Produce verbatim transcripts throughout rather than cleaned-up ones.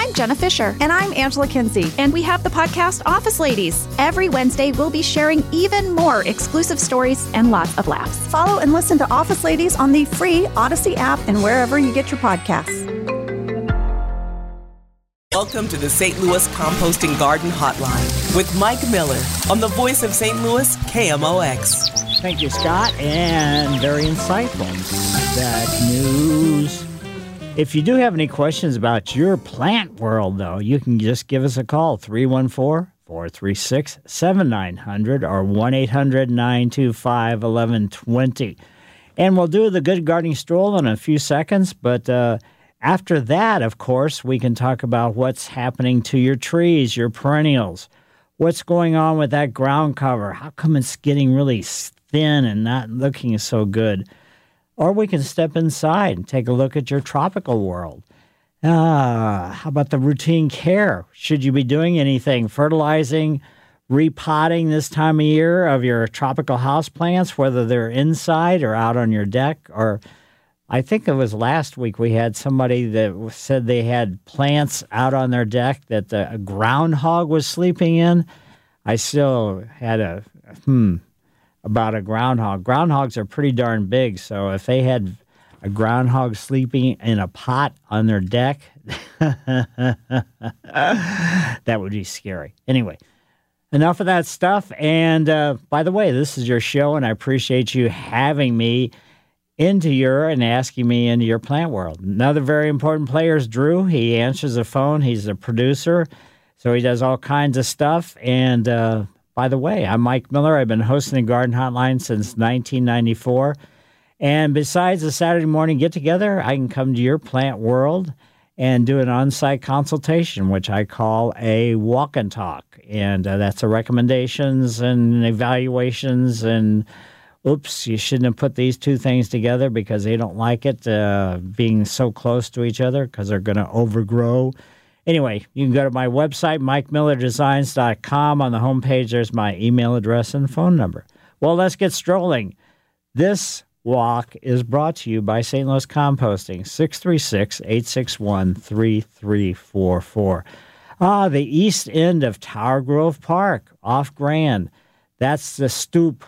I'm Jenna Fisher. And I'm Angela Kinsey. And we have the podcast Office Ladies. Every Wednesday, we'll be sharing even more exclusive stories and lots of laughs. Follow and listen to Office Ladies on the free Odyssey app and wherever you get your podcasts. Welcome to the Saint Louis Composting Garden Hotline with Mike Miller on the voice of Saint Louis, K M O X. Thank you, Scott, and very insightful. That news. If you do have any questions about your plant world, though, you can just give us a call, three one four, four three six, seven nine zero zero or one eight hundred, nine two five, one one two zero. And we'll do the Good Gardening Stroll in a few seconds, but uh, after that, of course, we can talk about what's happening to your trees, your perennials. What's going on with that ground cover? How come it's getting really thin and not looking so good? Or we can step inside and take a look at your tropical world. Ah, how about the routine care? Should you be doing anything? Fertilizing, repotting this time of year of your tropical house plants, whether they're inside or out on your deck? Or I think it was last week we had somebody that said they had plants out on their deck that the groundhog was sleeping in. I still had a, hmm, about a groundhog. Groundhogs are pretty darn big, so if they had a groundhog sleeping in a pot on their deck, that would be scary. Anyway, enough of that stuff. And uh, by the way, this is your show, and I appreciate you having me into your and asking me into your plant world. Another very important player is Drew. He answers the phone. He's a producer, so he does all kinds of stuff. And uh, by the way, I'm Mike Miller. I've been hosting the Garden Hotline since nineteen ninety-four. And besides the Saturday morning get-together, I can come to your plant world and do an on-site consultation, which I call a walk and talk. And uh, that's a recommendations and evaluations and, oops, you shouldn't have put these two things together because they don't like it uh, being so close to each other because they're going to overgrow. Anyway, you can go to my website, mike miller designs dot com. On the homepage, there's my email address and phone number. Well, let's get strolling. This walk is brought to you by Saint Louis Composting, six three six, eight six one, three three four four. Ah, the east end of Tower Grove Park, off Grand. That's the Stoop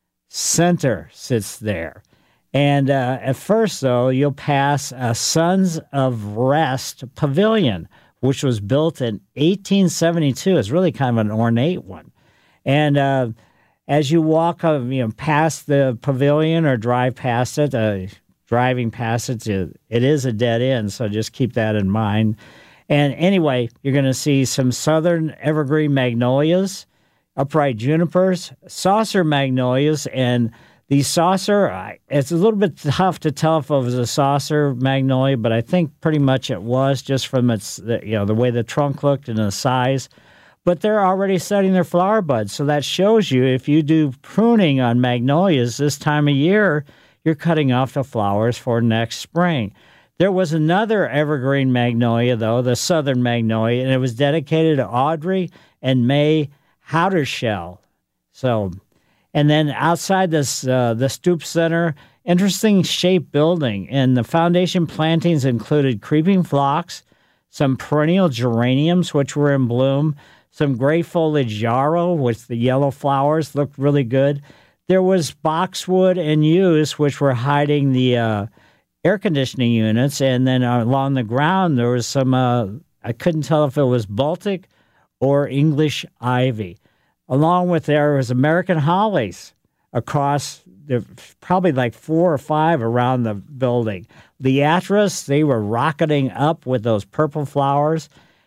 Center sits there. And uh, at first, though, you'll pass a Sons of Rest Pavilion, which was built in eighteen seventy-two. It's really kind of an ornate one. And uh, as you walk uh, you know, past the pavilion or drive past it, uh, driving past it, it is a dead end, so just keep that in mind. And anyway, you're going to see some southern evergreen magnolias, upright junipers, saucer magnolias, and the saucer, it's a little bit tough to tell if it was a saucer magnolia, but I think pretty much it was just from its, you know, the way the trunk looked and the size. But they're already setting their flower buds, so that shows you if you do pruning on magnolias this time of year, you're cutting off the flowers for next spring. There was another evergreen magnolia, though, the southern magnolia, and it was dedicated to Audrey and May Howdershell. So... And then outside this, uh, the Stoop Center, interesting shaped building. And the foundation plantings included creeping phlox, some perennial geraniums, which were in bloom, some gray foliage yarrow, with the yellow flowers looked really good. There was boxwood and yews, which were hiding the uh, air conditioning units. And then uh, along the ground, there was some, uh, I couldn't tell if it was Baltic or English ivy. Along with there was American hollies across, the, probably like four or five around the building. Liatris, they were rocketing up with those purple flowers.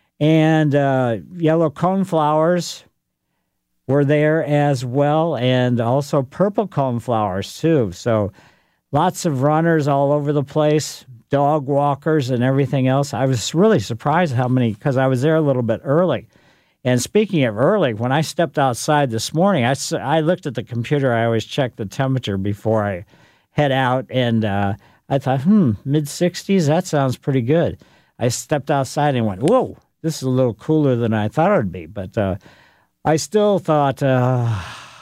And uh, yellow coneflowers were there as well, and also purple coneflowers too. So lots of runners all over the place, dog walkers and everything else. I was really surprised how many, because I was there a little bit early. And speaking of early, when I stepped outside this morning, I, I looked at the computer. I always check the temperature before I head out. And uh, I thought, hmm, mid sixties, that sounds pretty good. I stepped outside and went, whoa, this is a little cooler than I thought it would be. But uh, I still thought, uh,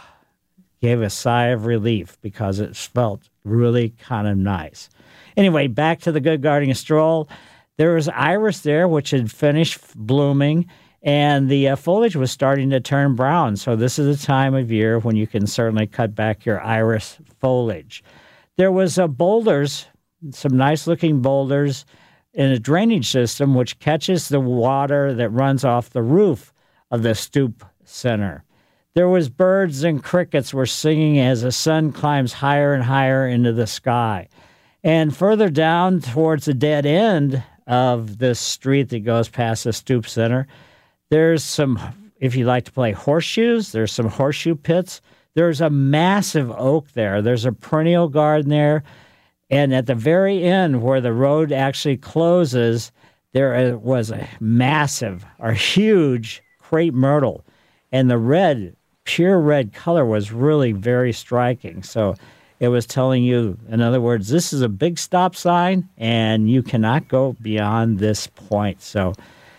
gave a sigh of relief because it felt really kind of nice. Anyway, back to the Good Gardening Stroll. There was iris there, which had finished blooming, and the uh, foliage was starting to turn brown. So this is a time of year when you can certainly cut back your iris foliage. There was uh, boulders, some nice-looking boulders in a drainage system which catches the water that runs off the roof of the stoop center. There was birds and crickets were singing as the sun climbs higher and higher into the sky. And further down towards the dead end of this street that goes past the stoop center, there's some, if you like to play horseshoes, there's some horseshoe pits. There's a massive oak there. There's a perennial garden there. And at the very end where the road actually closes, there was a massive or huge crepe myrtle. And the red, pure red color was really very striking. So it was telling you, in other words, this is a big stop sign and you cannot go beyond this point. So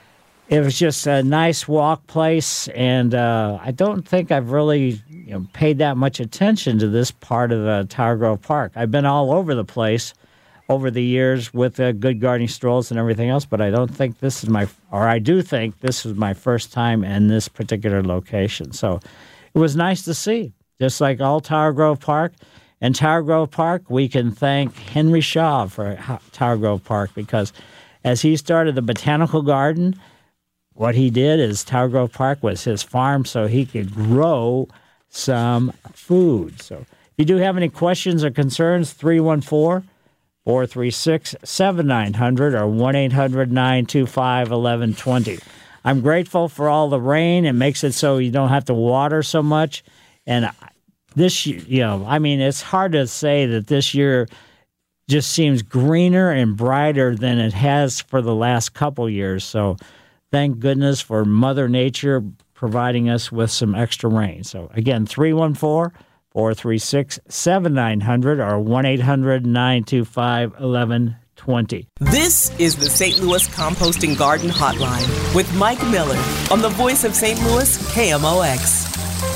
it was just a nice walk place. And uh, I don't think I've really you know, paid that much attention to this part of the Tower Grove Park. I've been all over the place over the years with uh, good gardening strolls and everything else, but I don't think this is my, or I do think this is my first time in this particular location. So it was nice to see, just like all Tower Grove Park. And Tower Grove Park, we can thank Henry Shaw for Tower Grove Park because as he started the botanical garden, what he did is Tower Grove Park was his farm so he could grow some food. So if you do have any questions or concerns, three one four, four three six, seven nine hundred or one eight hundred, nine two five, one one two zero. I'm grateful for all the rain. It makes it so you don't have to water so much. And this, you know, I mean, it's hard to say that this year just seems greener and brighter than it has for the last couple years. So thank goodness for Mother Nature providing us with some extra rain. So again, three one four, four three six, seven nine hundred or one eight hundred, nine two five, one one two zero. This is the Saint Louis Composting Garden Hotline with Mike Miller on the voice of Saint Louis, K M O X.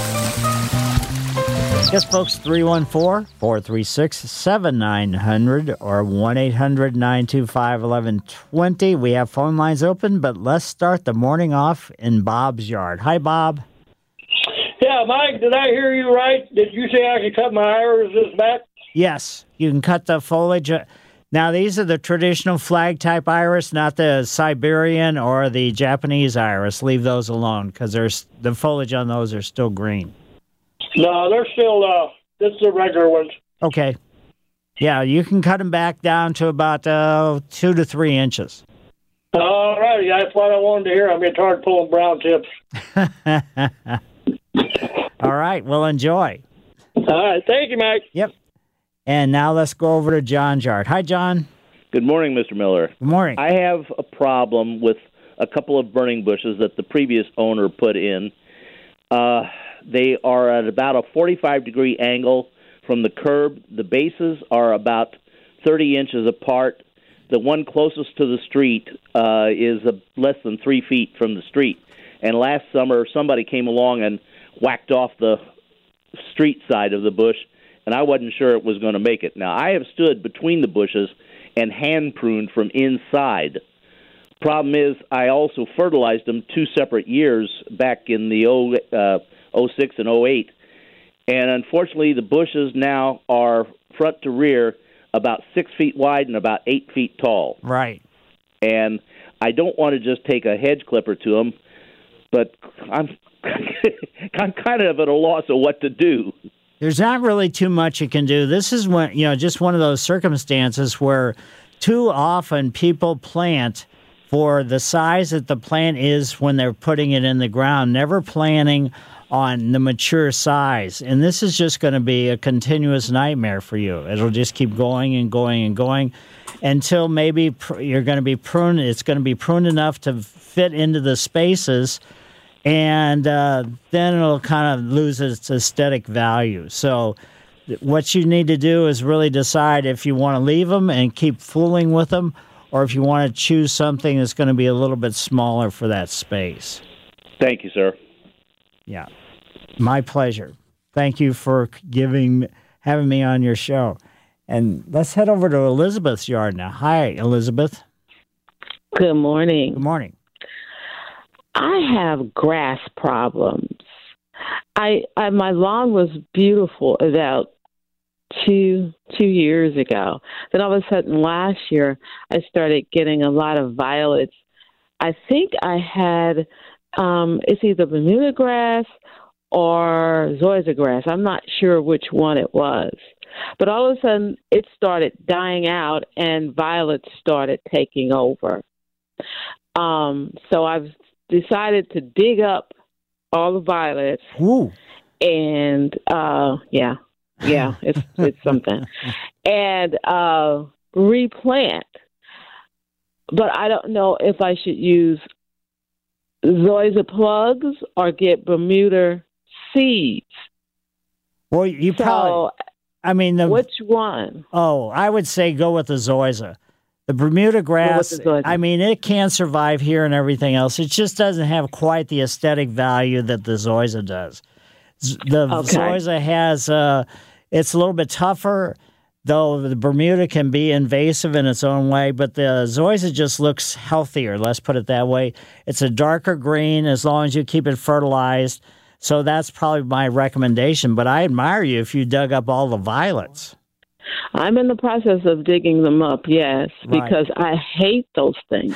Yes, folks, three one four, four three six, seven nine hundred or one eight hundred, nine two five, one one two zero. We have phone lines open, but let's start the morning off in Bob's yard. Hi, Bob. Yeah, Mike, did I hear you right? Did you say I could cut my irises back? Yes, you can cut the foliage. Now, these are the traditional flag-type iris, not the Siberian or the Japanese iris. Leave those alone because the foliage on those are still green. No, they're still, uh, this is the regular ones. Okay. Yeah, you can cut them back down to about uh, two to three inches. All righty, that's what I wanted to hear. I'm getting tired of pulling brown tips. All right, well, enjoy. All right, thank you, Mike. Yep. And now let's go over to John's yard. Hi, John. Good morning, Mister Miller. Good morning. I have a problem with a couple of burning bushes that the previous owner put in. Uh, they are at about a forty-five degree angle from the curb. The bases are about thirty inches apart. The one closest to the street uh, is a, less than three feet from the street. And last summer, somebody came along and whacked off the street side of the bush, and I wasn't sure it was going to make it. Now, I have stood between the bushes and hand pruned from inside. Problem is, I also fertilized them two separate years back in the oh six and oh eight, and unfortunately, the bushes now are front to rear about six feet wide and about eight feet tall. Right. And I don't want to just take a hedge clipper to them, but I'm I'm kind of at a loss of what to do. There's not really too much you can do. This is when, you know, just one of those circumstances where too often people plant for the size that the plant is when they're putting it in the ground, never planning on the mature size. And this is just going to be a continuous nightmare for you. It'll just keep going and going and going until maybe pr- you're going to be pruned. It's going to be pruned enough to fit into the spaces, and uh, then it'll kind of lose its aesthetic value. So what you need to do is really decide if you want to leave them and keep fooling with them, or if you want to choose something that's going to be a little bit smaller for that space. Thank you, sir. Yeah, my pleasure. Thank you for giving, having me on your show. And let's head over to Elizabeth's yard now. Hi, Elizabeth. Good morning. Good morning. I have grass problems. I, I my lawn was beautiful about two two years ago. Then all of a sudden last year I started getting a lot of violets. I think I had um, it's either Bermuda grass or zoysia grass. I'm not sure which one it was. But all of a sudden it started dying out and violets started taking over. Um, so I've decided to dig up all the violets. Ooh. And uh, yeah, yeah, it's it's something. And uh, replant. But I don't know if I should use zoysia plugs or get Bermuda seeds. Well, you So, probably, I mean, the, which one? oh, I would say go with the zoysia. The Bermuda grass, the zoysia. I mean, it can survive here and everything else. It just doesn't have quite the aesthetic value that the zoysia does. Z- The Okay. zoysia has, uh, it's a little bit tougher, though the Bermuda can be invasive in its own way, but the zoysia just looks healthier, let's put it that way. It's a darker green as long as you keep it fertilized. So that's probably my recommendation. But I admire you if you dug up all the violets. I'm in the process of digging them up, yes, Right. because I hate those things.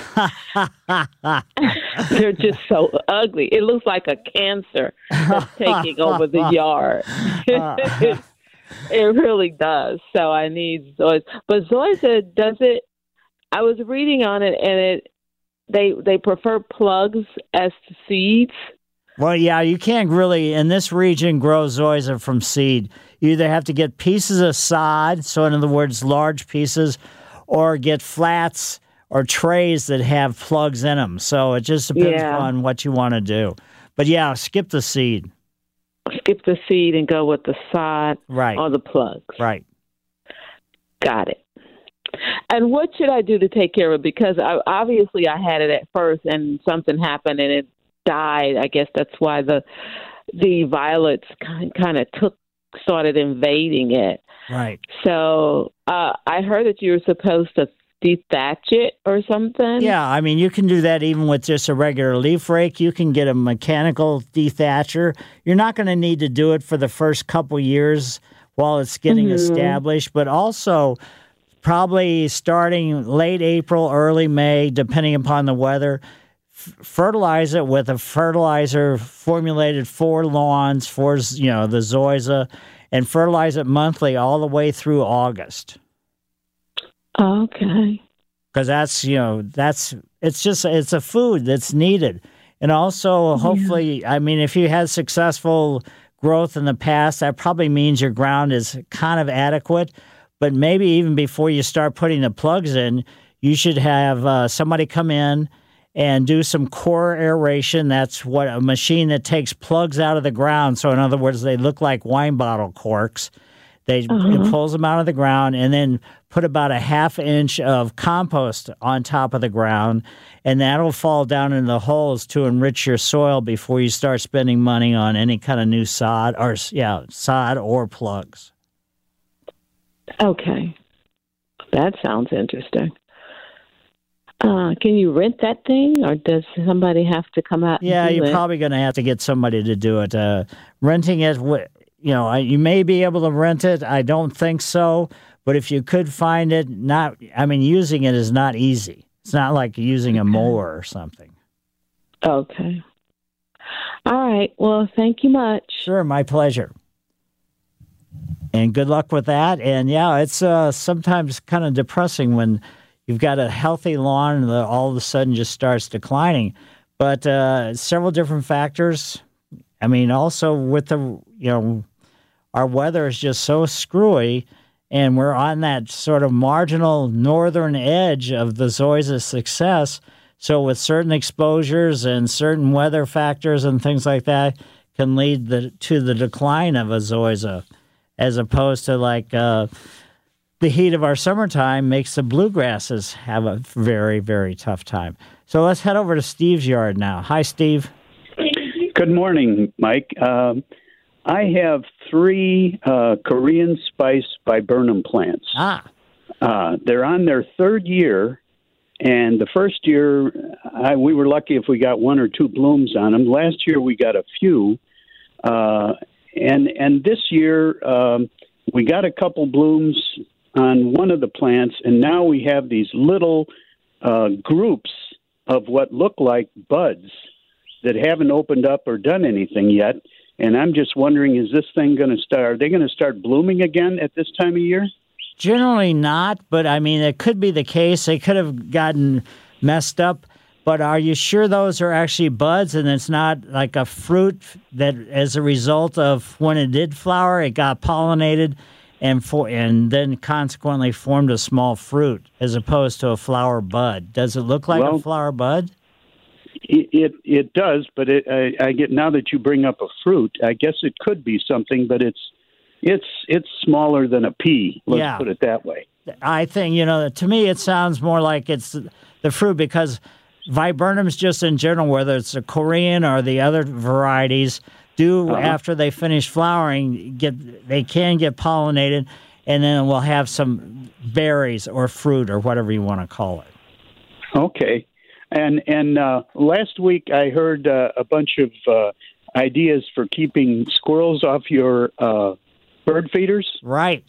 They're just so ugly. It looks like a cancer that's taking over the yard. it, it really does. So I need zoysia. But zoysia, does it, I was reading on it, and it they they prefer plugs as to seeds. Well, yeah, you can't really, in this region, grow zoysia from seed. You either have to get pieces of sod, so in other words, large pieces, or get flats or trays that have plugs in them. So it just depends Yeah. on what you want to do. But yeah, skip the seed. Skip the seed and go with the sod Right. or the plugs. Right. Got it. And what should I do to take care of it? Because I, obviously I had it at first and something happened and it died. I guess that's why the the violets kind kind of took started invading it. Right. So uh, I heard that you were supposed to dethatch it or something. Yeah, I mean, you can do that even with just a regular leaf rake. You can get a mechanical dethatcher. You're not going to need to do it for the first couple years while it's getting Mhm. established, but also probably starting late April, early May, depending upon the weather, f- fertilize it with a fertilizer formulated for lawns, for, you know, the zoysia, and fertilize it monthly all the way through August. Okay. Because that's, you know, that's, it's just, it's a food that's needed. And also, hopefully, I mean, if you had successful growth in the past, that probably means your ground is kind of adequate. But maybe even before you start putting the plugs in, you should have uh, somebody come in and do some core aeration. That's what a machine that takes plugs out of the ground. So in other words, they look like wine bottle corks. They Uh-huh. It pulls them out of the ground and then put about a half inch of compost on top of the ground, and that'll fall down in the holes to enrich your soil before you start spending money on any kind of new sod or yeah sod or plugs. Okay. That sounds interesting. Uh, can you rent that thing, or does somebody have to come out? Yeah, and do you're it? probably going to have to get somebody to do it. Uh, renting it, wi- you know, I- you may be able to rent it. I don't think so. But if you could find it, not, I mean, using it is not easy. It's not like using a mower or something. Okay. All right. Well, thank you much. Sure, my pleasure. And good luck with that. And yeah, it's uh, sometimes kind of depressing when you've got a healthy lawn and the, all of a sudden just starts declining. But uh, several different factors. I mean, also with the, you know, our weather is just so screwy, and we're on that sort of marginal northern edge of the zoysia success. So with certain exposures and certain weather factors and things like that can lead the, to the decline of a zoysia, as opposed to like uh, the heat of our summertime makes the bluegrasses have a very, very tough time. So let's head over to Steve's yard now. Hi, Steve. Good morning, Mike. Um, I have three uh, Korean spice viburnum plants. Ah. Uh, they're on their third year, and the first year, I, we were lucky if we got one or two blooms on them. Last year, we got a few. Uh, and and this year, um, we got a couple blooms on one of the plants, and now we have these little uh, groups of what look like buds that haven't opened up or done anything yet. And I'm just wondering, is this thing going to start, are they going to start blooming again at this time of year? Generally not, but I mean, it could be the case. They could have gotten messed up. But are you sure those are actually buds and it's not like a fruit that as a result of when it did flower, it got pollinated and for and then consequently formed a small fruit as opposed to a flower bud? Does it look like well, a flower bud? It it, it does, but it, I, I get now that you bring up a fruit, I guess it could be something, but it's it's it's smaller than a pea. Let's yeah. put it that way. I think, you know, to me it sounds more like it's the fruit because viburnums just in general, whether it's the Korean or the other varieties, do uh-huh. after they finish flowering, get they can get pollinated, and then we'll have some berries or fruit or whatever you want to call it. Okay. And and uh, last week I heard uh, a bunch of uh, ideas for keeping squirrels off your uh, bird feeders. Right.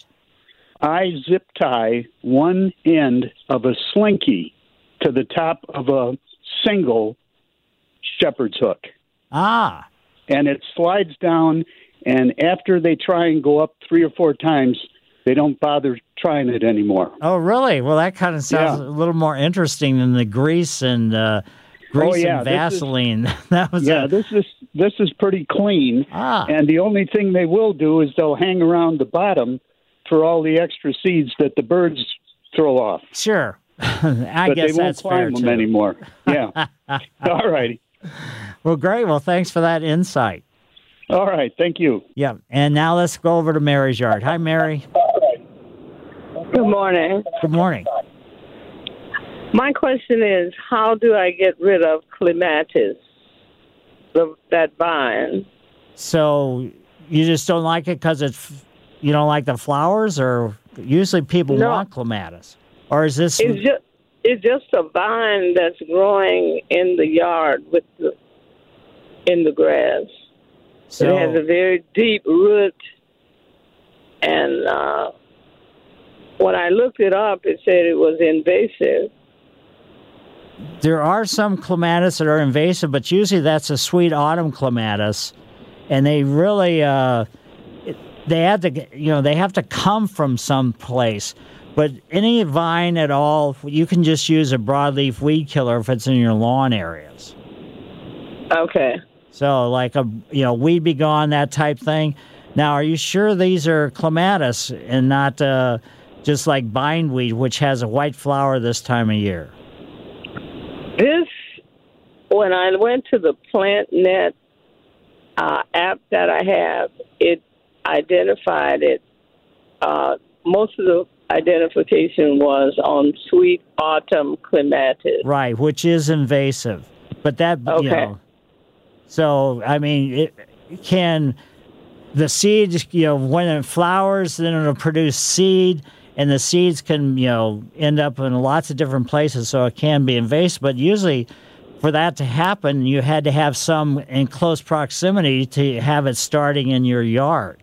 I zip tie one end of a slinky to the top of a single shepherd's hook. Ah. And it slides down, and after they try and go up three or four times, they don't bother trying it anymore. Oh, really? Well, that kind of sounds yeah. a little more interesting than the grease and uh, grease oh, yeah. and Vaseline. Is, that was yeah. A... This is this is pretty clean. Ah. And the only thing they will do is they'll hang around the bottom for all the extra seeds that the birds throw off. Sure. I but guess they won't that's climb fair them too. anymore. Yeah. All righty. Well, great. Well, thanks for that insight. All right. Thank you. Yeah. And now let's go over to Mary's yard. Hi, Mary. Good morning. Good morning. My question is, how do I get rid of clematis, the, that vine? So you just don't like it because it's you don't like the flowers, or usually people no. want clematis, or is this? It's just it's just a vine that's growing in the yard with the in the grass. So, it has a very deep root, and uh, when I looked it up, it said it was invasive. There are some clematis that are invasive, but usually that's a sweet autumn clematis, and they really uh, they have to you know they have to come from some place. But any vine at all, you can just use a broadleaf weed killer if it's in your lawn areas. Okay. So like a you know weed be gone, that type thing. Now, are you sure these are clematis and not uh, just like bindweed, which has a white flower this time of year? This, when I went to the PlantNet uh, app that I have, it identified it. Uh, most of the identification was on sweet autumn clematis. Right, which is invasive. But that, okay. you know, so, I mean, it can, the seeds, you know, when it flowers, then it'll produce seed, and the seeds can, you know, end up in lots of different places, so it can be invasive. But usually, for that to happen, you had to have some in close proximity to have it starting in your yard.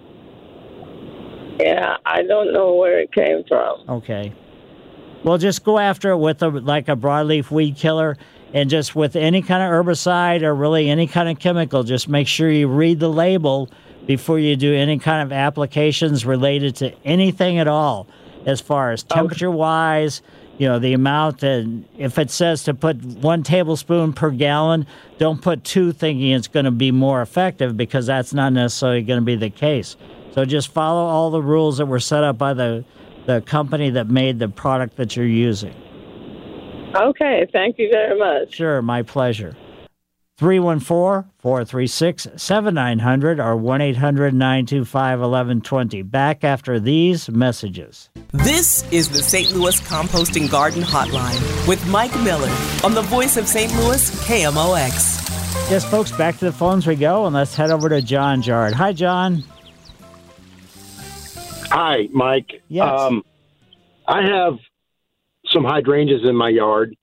Yeah, I don't know where it came from. Okay. Well, just go after it with a, like a broadleaf weed killer, and just with any kind of herbicide or really any kind of chemical, just make sure you read the label before you do any kind of applications related to anything at all, as far as temperature-wise, you know, the amount. And if it says to put one tablespoon per gallon, don't put two thinking it's going to be more effective, because that's not necessarily going to be the case. So just follow all the rules that were set up by the, the company that made the product that you're using. Okay, thank you very much. Sure, my pleasure. three one four, four three six, seven nine zero zero or one eight hundred, nine two five, one one two zero. Back after these messages. This is the Saint Louis Composting Garden Hotline with Mike Miller on the voice of Saint Louis, K M O X. Yes, folks, back to the phones we go, and let's head over to John's yard. Hi, John. Hi, Mike. Yes. Um, I have some hydrangeas in my yard.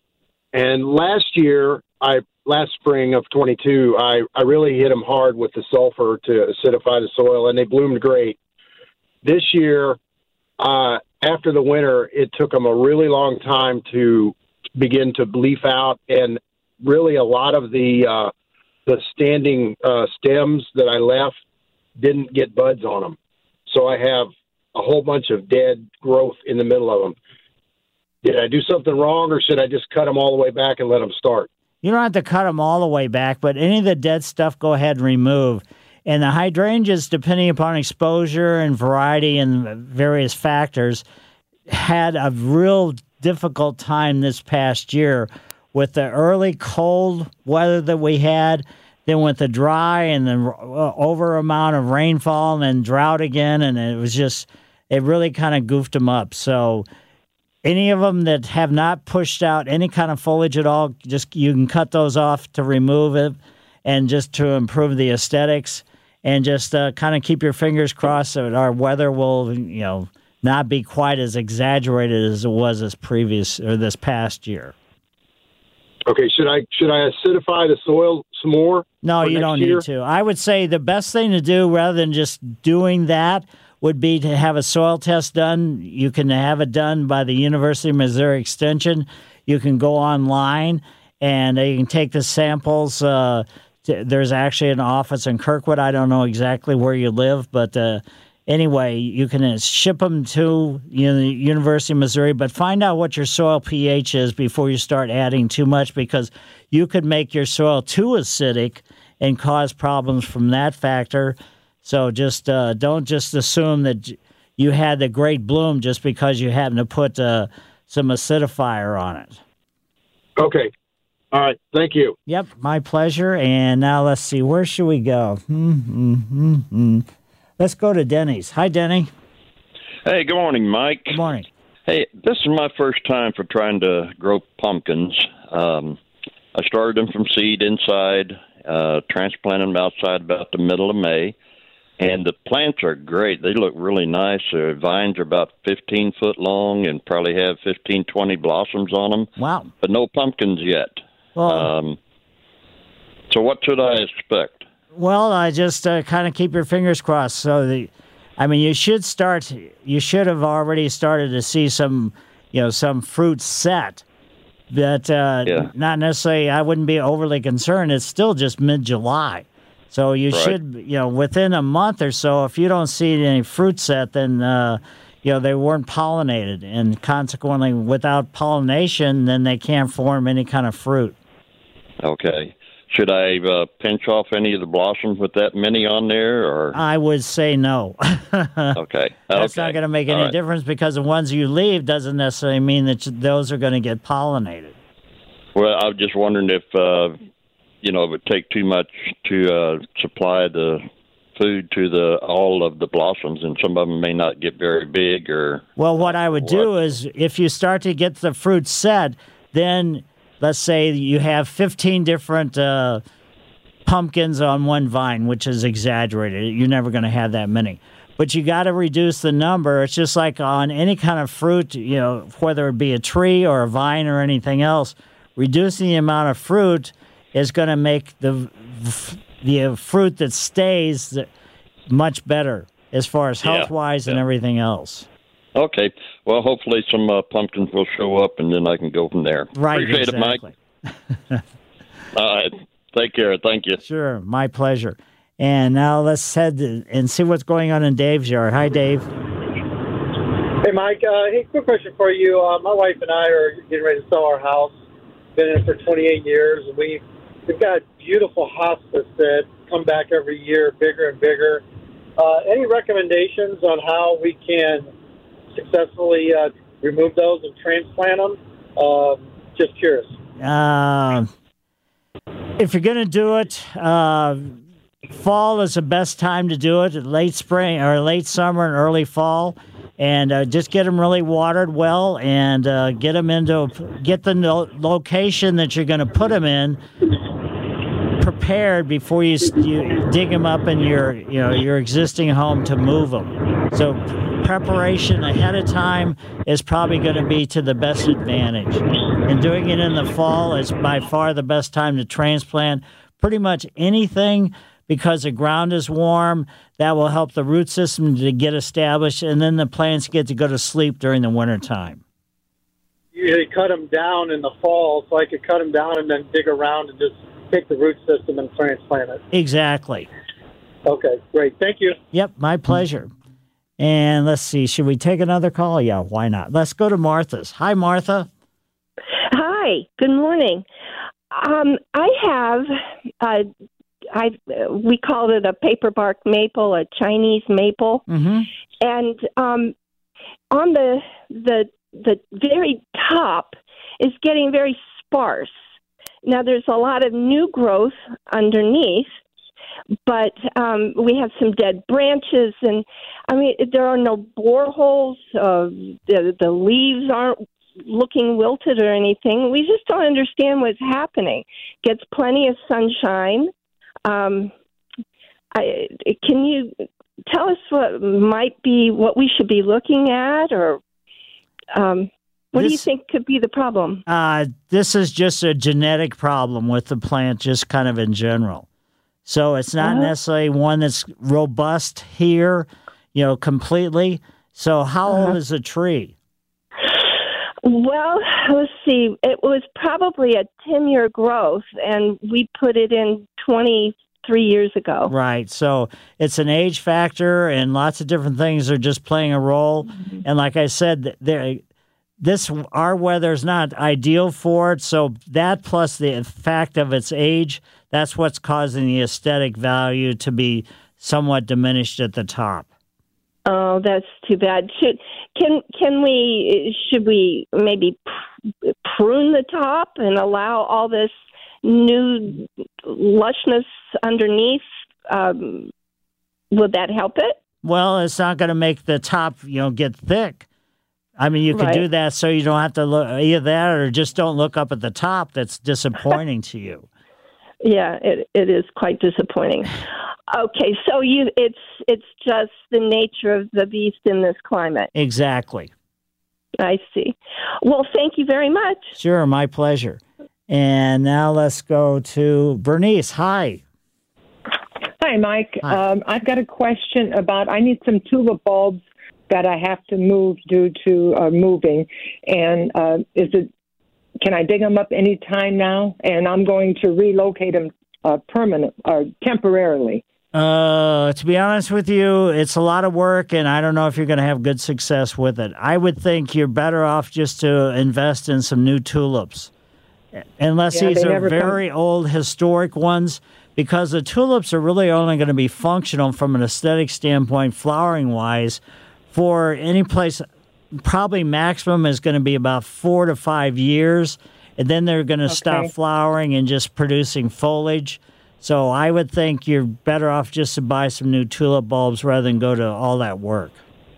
And last year, I last spring of twenty-two, I, I really hit them hard with the sulfur to acidify the soil, and they bloomed great. This year, uh, after the winter, it took them a really long time to begin to leaf out, and really a lot of the uh, the standing uh, stems that I left didn't get buds on them. So I have a whole bunch of dead growth in the middle of them. Did I do something wrong, or should I just cut them all the way back and let them start? You don't have to cut them all the way back, but any of the dead stuff, go ahead and remove. And the hydrangeas, depending upon exposure and variety and various factors, had a real difficult time this past year with the early cold weather that we had, then with the dry and the over amount of rainfall and then drought again, and it was just, it really kind of goofed them up. So any of them that have not pushed out any kind of foliage at all, just you can cut those off to remove it and just to improve the aesthetics, and just uh, kind of keep your fingers crossed that our weather will, you know, not be quite as exaggerated as it was this previous or this past year. Okay, should I should I acidify the soil some more? No, you don't year? need to. I would say the best thing to do, rather than just doing that, would be to have a soil test done. You can have it done by the University of Missouri Extension. You can go online and you can take the samples. Uh, to, there's actually an office in Kirkwood. I don't know exactly where you live, but uh, anyway, you can ship them to you know, the University of Missouri, but find out what your soil pH is before you start adding too much, because you could make your soil too acidic and cause problems from that factor. So just uh, don't just assume that you had the great bloom just because you happen to put uh, some acidifier on it. Okay. All right. Thank you. Yep, my pleasure. And now let's see, where should we go? Hmm, hmm, hmm. Let's go to Denny's. Hi, Denny. Hey, good morning, Mike. Good morning. Hey, this is my first time for trying to grow pumpkins. Um, I started them from seed inside, uh, transplanted them outside about the middle of May. And the plants are great. They look really nice. Their vines are about fifteen foot long and probably have fifteen, twenty blossoms on them. Wow. But no pumpkins yet. Well, um, so what should I expect? Well, I just uh, kind of keep your fingers crossed. So, the, I mean, you should start, you should have already started to see some, you know, some fruit set. But uh, yeah. not necessarily, I wouldn't be overly concerned. It's still just mid-July. So you right. should, you know, within a month or so, if you don't see any fruit set, then, uh, you know, they weren't pollinated. And consequently, without pollination, then they can't form any kind of fruit. Okay. Should I uh, pinch off any of the blossoms with that many on there? Or I would say no. Okay. That's okay. not going to make any All right. difference, because the ones you leave doesn't necessarily mean that those are going to get pollinated. Well, I was just wondering if... Uh, you know, it would take too much to uh, supply the food to the all of the blossoms, and some of them may not get very big. Or well, what I would what? do is, if you start to get the fruit set, then let's say you have fifteen different uh, pumpkins on one vine, which is exaggerated. You're never going to have that many. But you got to reduce the number. It's just like on any kind of fruit, you know, whether it be a tree or a vine or anything else, reducing the amount of fruit is going to make the the fruit that stays much better as far as health-wise yeah, and yeah. everything else. Okay. Well, hopefully some uh, pumpkins will show up, and then I can go from there. Right, Appreciate exactly. it, Mike. All right. Take care. Thank you. Sure. My pleasure. And now let's head to, and see what's going on in Dave's yard. Hi, Dave. Hey, Mike. Uh, hey, quick question for you. Uh, my wife and I are getting ready to sell our house. Been in it for twenty-eight years, and we We've got beautiful hospice that come back every year, bigger and bigger. Uh, any recommendations on how we can successfully uh, remove those and transplant them? Uh, just curious. Uh, if you're going to do it, uh, fall is the best time to do it, late spring or late summer and early fall. And uh, just get them really watered well, and uh, get them into get the no- location that you're going to put them in prepared before you, you dig them up in your you know your existing home to move them. So preparation ahead of time is probably going to be to the best advantage. And doing it in the fall is by far the best time to transplant pretty much anything, because the ground is warm. That will help the root system to get established, and then the plants get to go to sleep during the wintertime. Usually cut them down in the fall, so I could cut them down and then dig around and just take the root system and transplant it. Exactly. Okay, great. Thank you. Yep, my pleasure. And let's see, should we take another call? Yeah, why not? Let's go to Martha's. Hi, Martha. Hi, good morning. Um, I have, uh, I we called it a paper bark maple, a Chinese maple, mm-hmm. and um, on the the the very top is getting very sparse. Now there's a lot of new growth underneath, but um, we have some dead branches, and I mean there are no boreholes. Uh, the the leaves aren't looking wilted or anything. We just don't understand what's happening. Gets plenty of sunshine. Um, I, can you tell us what might be what we should be looking at, or um, what this, do you think could be the problem? Uh, this is just a genetic problem with the plant, just kind of in general. So it's not uh-huh. necessarily one that's robust here, you know, completely. So how uh-huh. old is the tree? Well, let's see. It was probably a ten-year growth, and we put it in twenty-three years ago. Right. So it's an age factor, and lots of different things are just playing a role. Mm-hmm. And like I said, there, this our weather is not ideal for it. So that plus the fact of its age, that's what's causing the aesthetic value to be somewhat diminished at the top. Oh, that's too bad. Should can can we should we maybe prune the top and allow all this new lushness underneath? Um, would that help it? Well, it's not going to make the top, you know, get thick. I mean, you can right. do that so you don't have to look either that, or just don't look up at the top. That's disappointing to you. Yeah, it it is quite disappointing. Okay, so you it's it's just the nature of the beast in this climate. Exactly. I see. Well, thank you very much. Sure, my pleasure. And now let's go to Bernice. Hi. Hi, Mike. Hi. Um, I've got a question about, I need some tulip bulbs that I have to move due to uh, moving. And uh, is it, can I dig them up any time now? And I'm going to relocate them uh, permanent or temporarily. Uh, to be honest with you, it's a lot of work, and I don't know if you're going to have good success with it. I would think you're better off just to invest in some new tulips. Unless yeah, these are very come. old historic ones, because the tulips are really only going to be functional from an aesthetic standpoint, flowering-wise, for any place. Probably maximum is going to be about four to five years, and then they're going to okay. stop flowering and just producing foliage. So I would think you're better off just to buy some new tulip bulbs rather than go to all that work.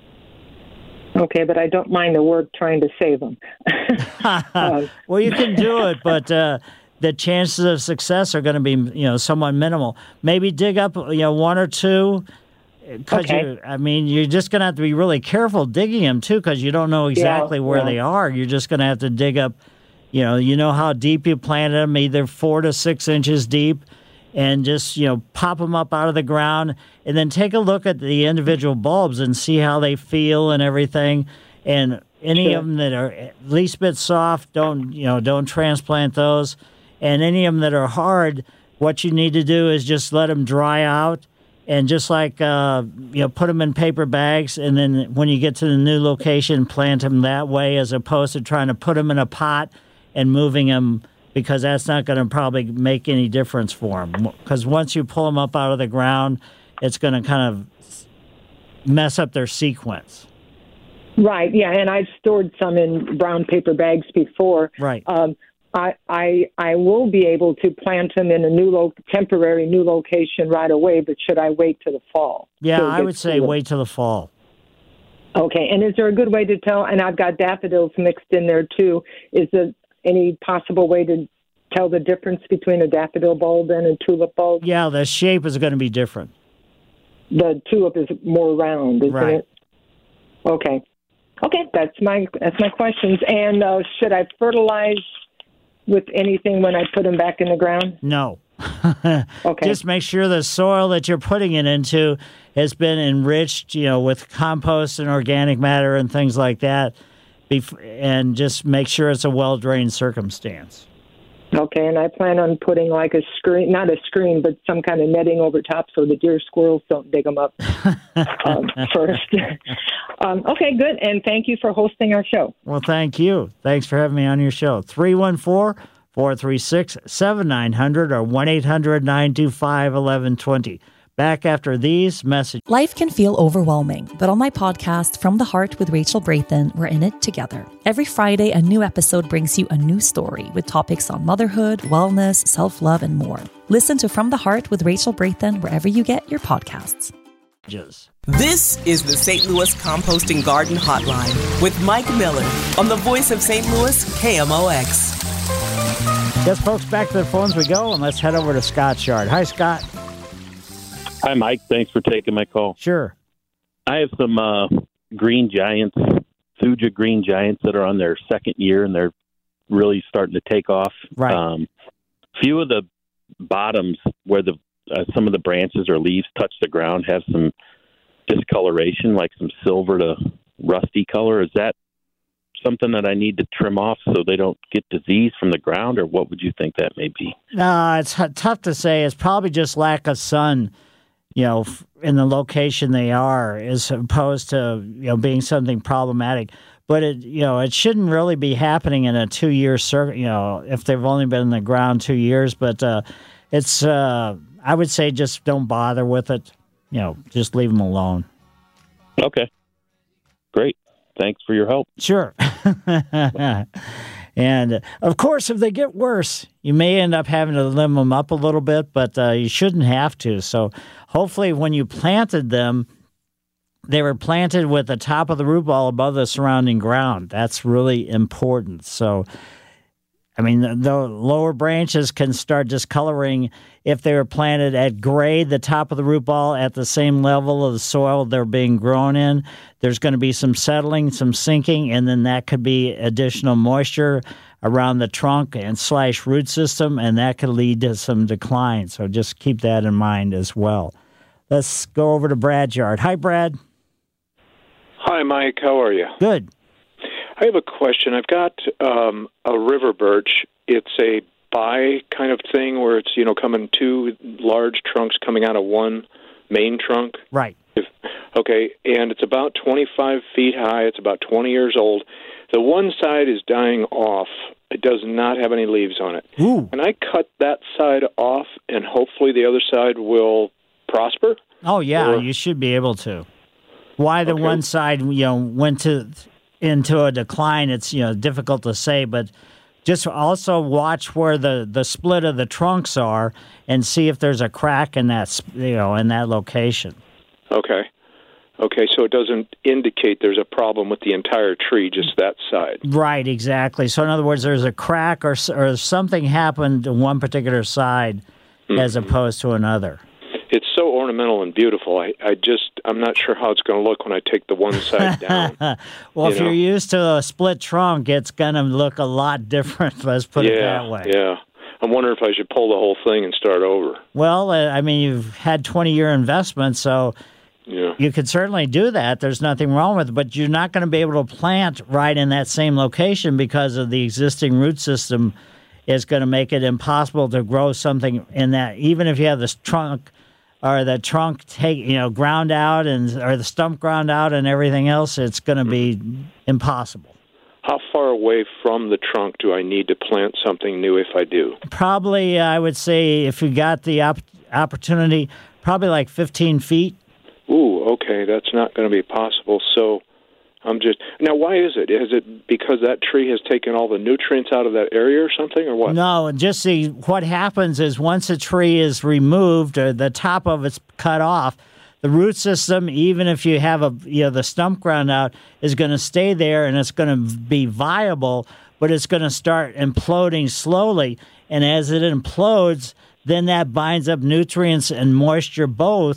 Okay, but I don't mind the work trying to save them. uh, well, you can do it, but uh, the chances of success are going to be, you know, somewhat minimal. Maybe dig up, you know, one or two. Because okay. you, I mean, you're just going to have to be really careful digging them too, because you don't know exactly yeah, where yeah. they are. You're just going to have to dig up, you know, you know how deep you planted them, either four to six inches deep. And just, you know, pop them up out of the ground, and then take a look at the individual bulbs and see how they feel and everything. And any sure. of them that are at least bit soft, don't, you know, don't transplant those. And any of them that are hard, what you need to do is just let them dry out, and just like, uh, you know, put them in paper bags. And then when you get to the new location, plant them that way, as opposed to trying to put them in a pot and moving them, because that's not going to probably make any difference for them. Because once you pull them up out of the ground, it's going to kind of mess up their sequence. Right, yeah, and I've stored some in brown paper bags before. Right. Um, I, I I will be able to plant them in a new lo- temporary new location right away, but should I wait till the fall? Yeah, I would say wait till the fall. Okay, and is there a good way to tell? And I've got daffodils mixed in there too. Is there any possible way to tell the difference between a daffodil bulb and a tulip bulb? Yeah, the shape is going to be different. The tulip is more round, isn't right. it? Okay. Okay, that's my that's my questions. And uh, should I fertilize with anything when I put them back in the ground? No. Okay. Just make sure the soil that you're putting it into has been enriched, you know, with compost and organic matter and things like that, bef- and just make sure it's a well-drained circumstance. Okay, and I plan on putting like a screen, not a screen, but some kind of netting over top so the deer squirrels don't dig them up um, first. um, okay, good, and thank you for hosting our show. Well, thank you. Thanks for having me on your show. three one four, four three six, seven nine zero zero or one eight hundred, nine two five, one one two zero. Back after these messages. Life can feel overwhelming, but on my podcast, From the Heart with Rachel Brathen, we're in it together. Every Friday, a new episode brings you a new story with topics on motherhood, wellness, self-love, and more. Listen to From the Heart with Rachel Brathen wherever you get your podcasts. This is the Saint Louis Composting Garden Hotline with Mike Miller on the voice of Saint Louis, K M O X. Yes, folks, back to the phones we go, and let's head over to Scott's yard. Hi, Scott. Hi, Mike. Thanks for taking my call. Sure. I have some uh, green giants, Thuja green giants that are on their second year, and they're really starting to take off. Right. Um, few of the bottoms where the uh, some of the branches or leaves touch the ground have some discoloration, like some silver to rusty color. Is that something that I need to trim off so they don't get disease from the ground, or what would you think that may be? No, it's h- tough to say. It's probably just lack of sun, you know, in the location they are, as opposed to, you know, being something problematic. But it, you know, it shouldn't really be happening in a two-year circuit, you know, if they've only been in the ground two years. But uh, it's, uh, I would say, just don't bother with it. You know, just leave them alone. Okay. Great. Thanks for your help. Sure. And, uh, of course, if they get worse, you may end up having to limb them up a little bit, but uh, you shouldn't have to. So hopefully when you planted them, they were planted with the top of the root ball above the surrounding ground. That's really important. So, I mean, the, the lower branches can start discoloring if they were planted at grade, the top of the root ball at the same level of the soil they're being grown in. There's going to be some settling, some sinking, and then that could be additional moisture around the trunk and slash root system, and that could lead to some decline. So just keep that in mind as well. Let's go over to Brad's yard. Hi, Brad. Hi, Mike. How are you? Good. I have a question. I've got um, a river birch. It's a bi kind of thing where it's, you know, coming two large trunks coming out of one main trunk. Right. If, okay, and it's about twenty-five feet high. It's about twenty years old. The one side is dying off. It does not have any leaves on it. Ooh. And I cut that side off, and hopefully the other side will prosper? Oh, yeah, Or- you should be able to. Why the Okay. one side, you know, went to into a decline, it's, you know, difficult to say, but just also watch where the, the split of the trunks are and see if there's a crack in that, sp- you know, in that location. Okay. Okay, so it doesn't indicate there's a problem with the entire tree, just that side. Right, exactly. So in other words, there's a crack or s- or something happened to one particular side as opposed to another. It's so ornamental and beautiful. I, I just, I'm not sure how it's going to look when I take the one side down. Well, You if know? you're used to a split trunk, it's going to look a lot different, let's put yeah, it that way. Yeah. I'm wondering if I should pull the whole thing and start over. Well, uh, I mean, you've had twenty-year investment, so Yeah. you could certainly do that. There's nothing wrong with it, but you're not going to be able to plant right in that same location because of the existing root system is going to make it impossible to grow something in that. Even if you have this trunk or the trunk take, you know, ground out and or the stump ground out and everything else, it's going to be impossible. How far away from the trunk do I need to plant something new if I do? Probably, I would say, if you got the op- opportunity, probably like fifteen feet. Ooh, okay, that's not going to be possible. So I'm just now. Why is it? Is it because that tree has taken all the nutrients out of that area or something, or what? No, just see what happens is once a tree is removed or the top of it's cut off, the root system, even if you have a you know the stump ground out, is going to stay there and it's going to be viable, but it's going to start imploding slowly. And as it implodes, then that binds up nutrients and moisture both.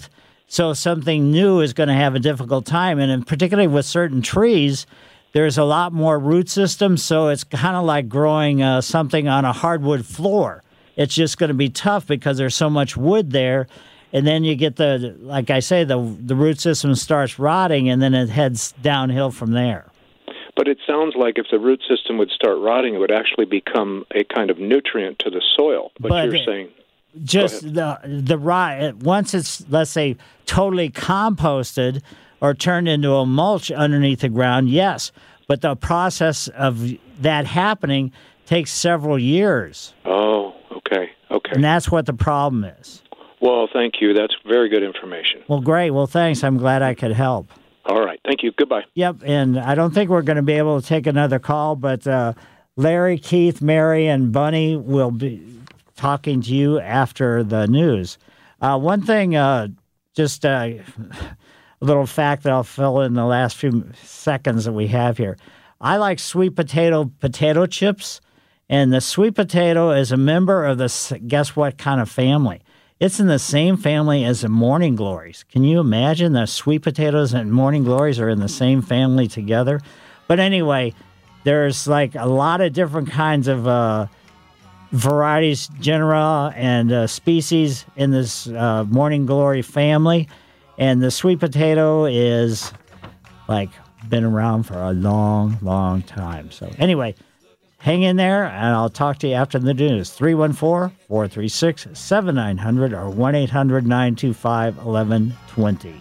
So something new is going to have a difficult time. And in particularly with certain trees, there's a lot more root system. So it's kind of like growing uh, something on a hardwood floor. It's just going to be tough because there's so much wood there. And then you get the, like I say, the the root system starts rotting, and then it heads downhill from there. But it sounds like if the root system would start rotting, it would actually become a kind of nutrient to the soil. But, but you're saying... Just the the rot, once it's, let's say, totally composted or turned into a mulch underneath the ground, yes. But the process of that happening takes several years. Oh, okay, okay. And that's what the problem is. Well, thank you. That's very good information. Well, great. Well, thanks. I'm glad I could help. All right. Thank you. Goodbye. Yep. And I don't think we're going to be able to take another call, but uh, Larry, Keith, Mary, and Bunny will be talking to you after the news. Uh, one thing, uh, just uh, a little fact that I'll fill in the last few seconds that we have here. I like sweet potato potato chips, and the sweet potato is a member of the, guess what kind of family? It's in the same family as the morning glories. Can you imagine the sweet potatoes and morning glories are in the same family together? But anyway, there's like a lot of different kinds of uh, varieties, genera, and uh, species in this uh, morning glory family. And the sweet potato is like been around for a long, long time. So anyway, hang in there, and I'll talk to you after the news. three one four, four three six, seven nine zero zero or one eight hundred, nine two five, one one two zero.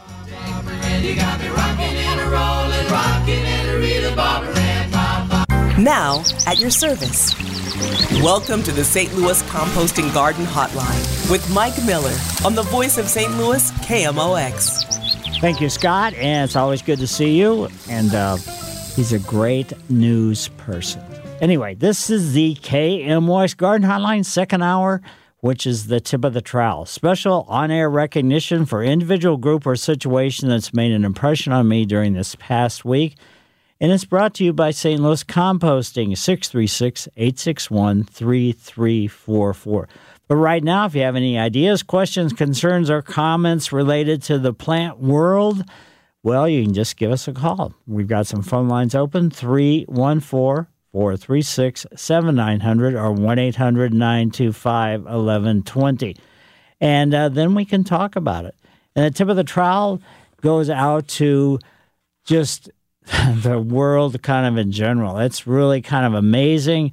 Now, at your service. Welcome to the Saint Louis Composting Garden Hotline with Mike Miller on the voice of Saint Louis, K M O X. Thank you, Scott, and it's always good to see you. And uh, he's a great news person. Anyway, this is the K M O X Garden Hotline second hour, which is the tip of the trowel. Special on-air recognition for individual, group, or situation that's made an impression on me during this past week. And it's brought to you by Saint Louis Composting, six three six, eight six one, three three four four. But right now, if you have any ideas, questions, concerns, or comments related to the plant world, well, you can just give us a call. We've got some phone lines open, three one four, four three six, seven nine zero zero or one eight hundred, nine two five, one one two zero. And uh, then we can talk about it. And the tip of the trowel goes out to just the world kind of in general. It's really kind of amazing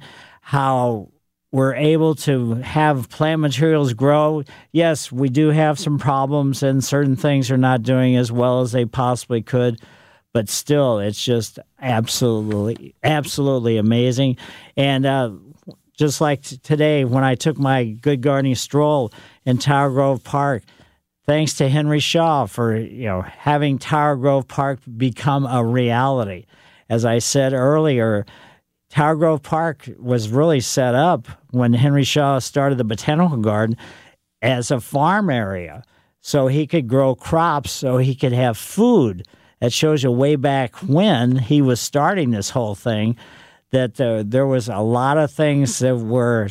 how we're able to have plant materials grow. Yes, we do have some problems, and certain things are not doing as well as they possibly could. But still, it's just absolutely, absolutely amazing. And uh, just like t- today, when I took my good gardening stroll in Tower Grove Park, thanks to Henry Shaw for you know having Tower Grove Park become a reality. As I said earlier, Tower Grove Park was really set up when Henry Shaw started the Botanical Garden as a farm area, so he could grow crops, so he could have food. That shows you way back when he was starting this whole thing, that uh, there was a lot of things that were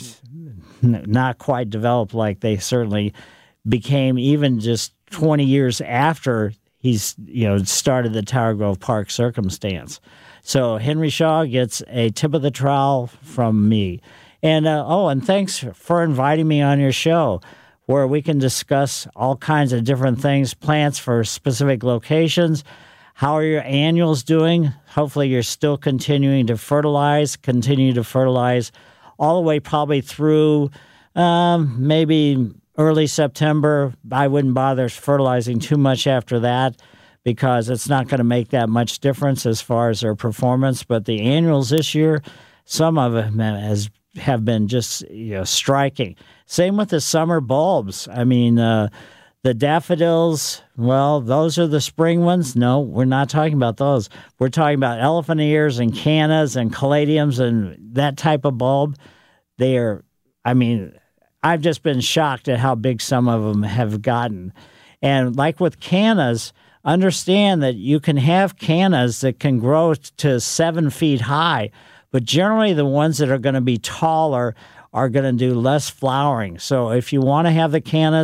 n- not quite developed like they certainly became even just twenty years after he's you know started the Tower Grove Park circumstance. So Henry Shaw gets a tip of the trowel from me. And uh, oh, and thanks for inviting me on your show, where we can discuss all kinds of different things, plants for specific locations. How are your annuals doing? Hopefully you're still continuing to fertilize, continue to fertilize all the way probably through um, maybe early September. I wouldn't bother fertilizing too much after that because it's not going to make that much difference as far as their performance. But the annuals this year, some of them has, have been just you know, striking. Same with the summer bulbs. I mean, uh, the daffodils, well, those are the spring ones. No, we're not talking about those. We're talking about elephant ears and cannas and caladiums and that type of bulb. They are, I mean, I've just been shocked at how big some of them have gotten. And like with cannas, understand that you can have cannas that can grow to seven feet high, but generally the ones that are going to be taller are going to do less flowering. So if you want to have the cannas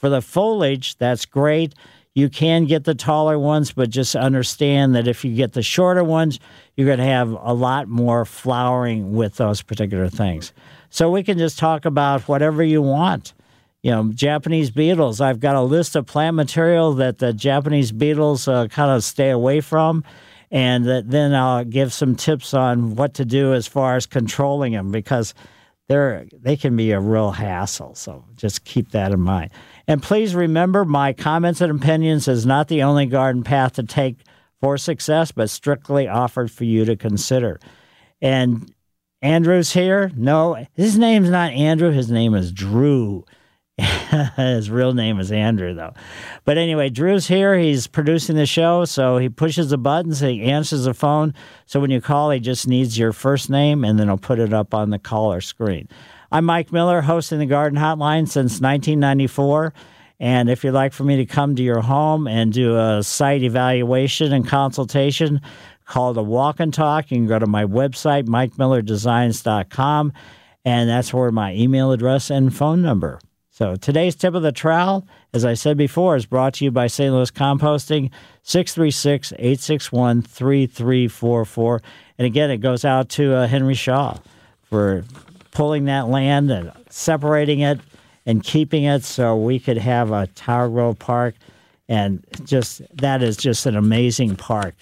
For the foliage, that's great. You can get the taller ones, but just understand that if you get the shorter ones, you're going to have a lot more flowering with those particular things. So we can just talk about whatever you want. You know, Japanese beetles. I've got a list of plant material that the Japanese beetles uh, kind of stay away from, and that then I'll give some tips on what to do as far as controlling them, because they're they can be a real hassle. So just keep that in mind. And please remember, my comments and opinions is not the only garden path to take for success, but strictly offered for you to consider. And Andrew's here. No, his name's not Andrew. His name is Drew. His real name is Andrew, though. But anyway, Drew's here. He's producing the show, so he pushes the buttons. He answers the phone. So when you call, he just needs your first name, and then he'll put it up on the caller screen. I'm Mike Miller, hosting the Garden Hotline since nineteen ninety-four. And if you'd like for me to come to your home and do a site evaluation and consultation called a walk and talk, you can go to my website, mike miller designs dot com, and that's where my email address and phone number. So today's tip of the trowel, as I said before, is brought to you by Saint Louis Composting, six three six, eight six one, three three four four. And again, it goes out to uh, Henry Shaw for pulling that land and separating it and keeping it so we could have a Tower Grove Park. And just that is just an amazing park.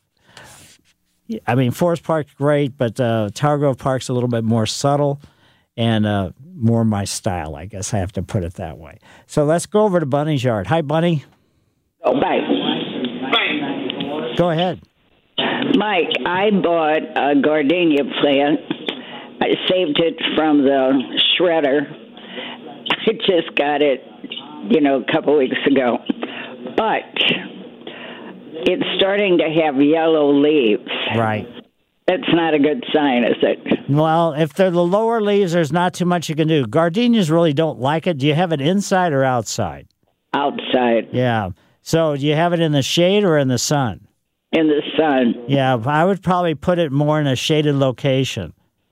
I mean, Forest Park's great, but uh, Tower Grove Park's a little bit more subtle and uh, more my style, I guess I have to put it that way. So let's go over to Bunny's yard. Hi, Bunny. Oh, bye. Go ahead. Mike, I bought a gardenia plant. I saved it from the shredder. I just got it, you know, a couple weeks ago. But it's starting to have yellow leaves. Right. That's not a good sign, is it? Well, if they're the lower leaves, there's not too much you can do. Gardenias really don't like it. Do you have it inside or outside? Outside. Yeah. So do you have it in the shade or in the sun? In the sun. Yeah, I would probably put it more in a shaded location.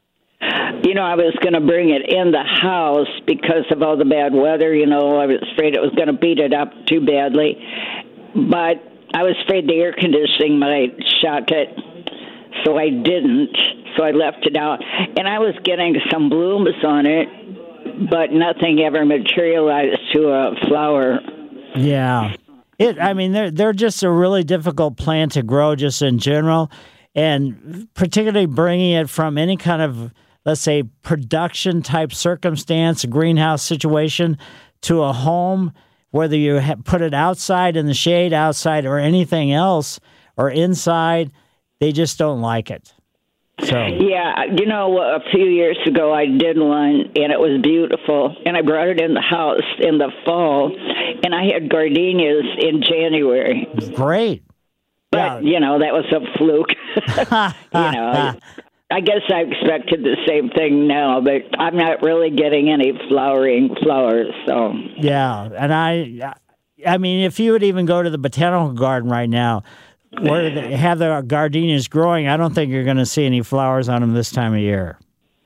You know, I was going to bring it in the house because of all the bad weather. You know, I was afraid it was going to beat it up too badly. But I was afraid the air conditioning might shock it. So I didn't. So I left it out. And I was getting some blooms on it, but nothing ever materialized to a flower. Yeah. It. I mean, they're, they're just a really difficult plant to grow just in general. And particularly bringing it from any kind of, let's say, production type circumstance, a greenhouse situation, to a home, whether you ha- put it outside in the shade, outside, or anything else, or inside, they just don't like it. So yeah, you know, a few years ago I did one, and it was beautiful, and I brought it in the house in the fall, and I had gardenias in January. Great. But, yeah. you know, that was a fluke. you know, I, I guess I expected the same thing now, but I'm not really getting any flowering flowers, so. Yeah, and I, I mean, if you would even go to the botanical garden right now, where they have the gardenias growing, I don't think you're going to see any flowers on them this time of year.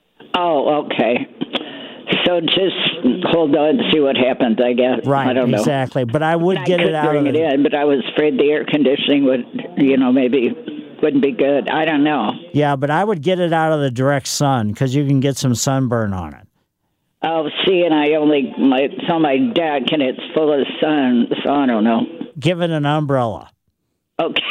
Oh, okay. So just hold on and see what happens, I guess. Right, I don't know. Exactly. But I would I get could it out bring of the... it in, but I was afraid the air conditioning would, you know, maybe wouldn't be good. I don't know. Yeah, but I would get it out of the direct sun because you can get some sunburn on it. Oh, see, and I only, my, it's on my deck and it's full of sun, so I don't know. Give it an umbrella. Okay.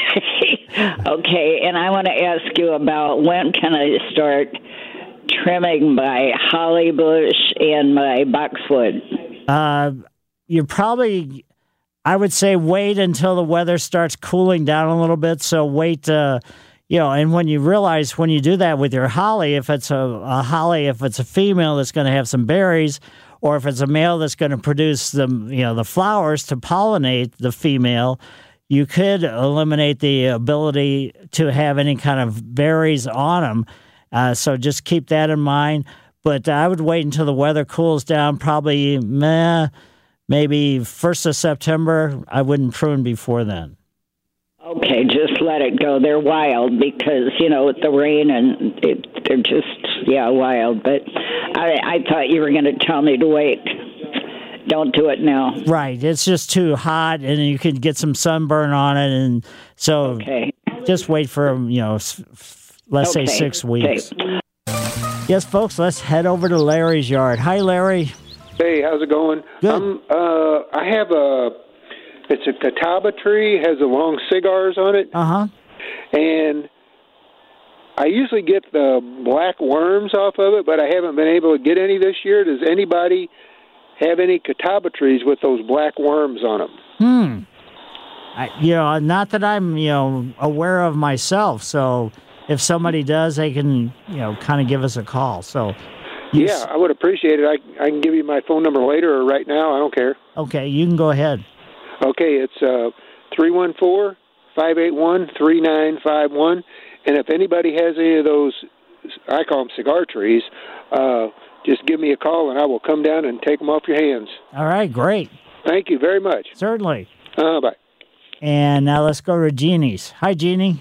Okay, and I want to ask you about when can I start trimming my holly bush and my boxwood? Uh, you probably, I would say wait until the weather starts cooling down a little bit. So wait, uh, you know, and when you realize when you do that with your holly, if it's a, a holly, if it's a female that's going to have some berries, or if it's a male that's going to produce the, you know, the flowers to pollinate the female, you could eliminate the ability to have any kind of berries on them. Uh, so just keep that in mind. But I would wait until the weather cools down, probably meh, maybe first of September. I wouldn't prune before then. Okay, just let it go. They're wild because, you know, with the rain and it, they're just, yeah, wild. But I, I thought you were going to tell me to wait. don't do it now. Right. It's just too hot, and you could get some sunburn on it. And so okay. just wait for, you know, let's okay. say six weeks. Okay. Yes, folks, let's head over to Larry's yard. Hi, Larry. Hey, how's it going? Good. Um, uh, I have a, it's a catawba tree, has the long cigars on it. Uh-huh. And I usually get the black worms off of it, but I haven't been able to get any this year. Does anybody have any catawba trees with those black worms on them? Hmm. I, you know, not that I'm, you know, aware of myself. So if somebody does, they can, you know, kind of give us a call. So, yeah, s- I would appreciate it. I, I can give you my phone number later or right now. I don't care. Okay, you can go ahead. Okay, it's uh, three one four, five eight one, three nine five one. And if anybody has any of those, I call them cigar trees, uh, just give me a call and I will come down and take them off your hands. All right, great. Thank you very much. Certainly. Uh, bye. And now let's go to Jeannie's. Hi, Jeannie.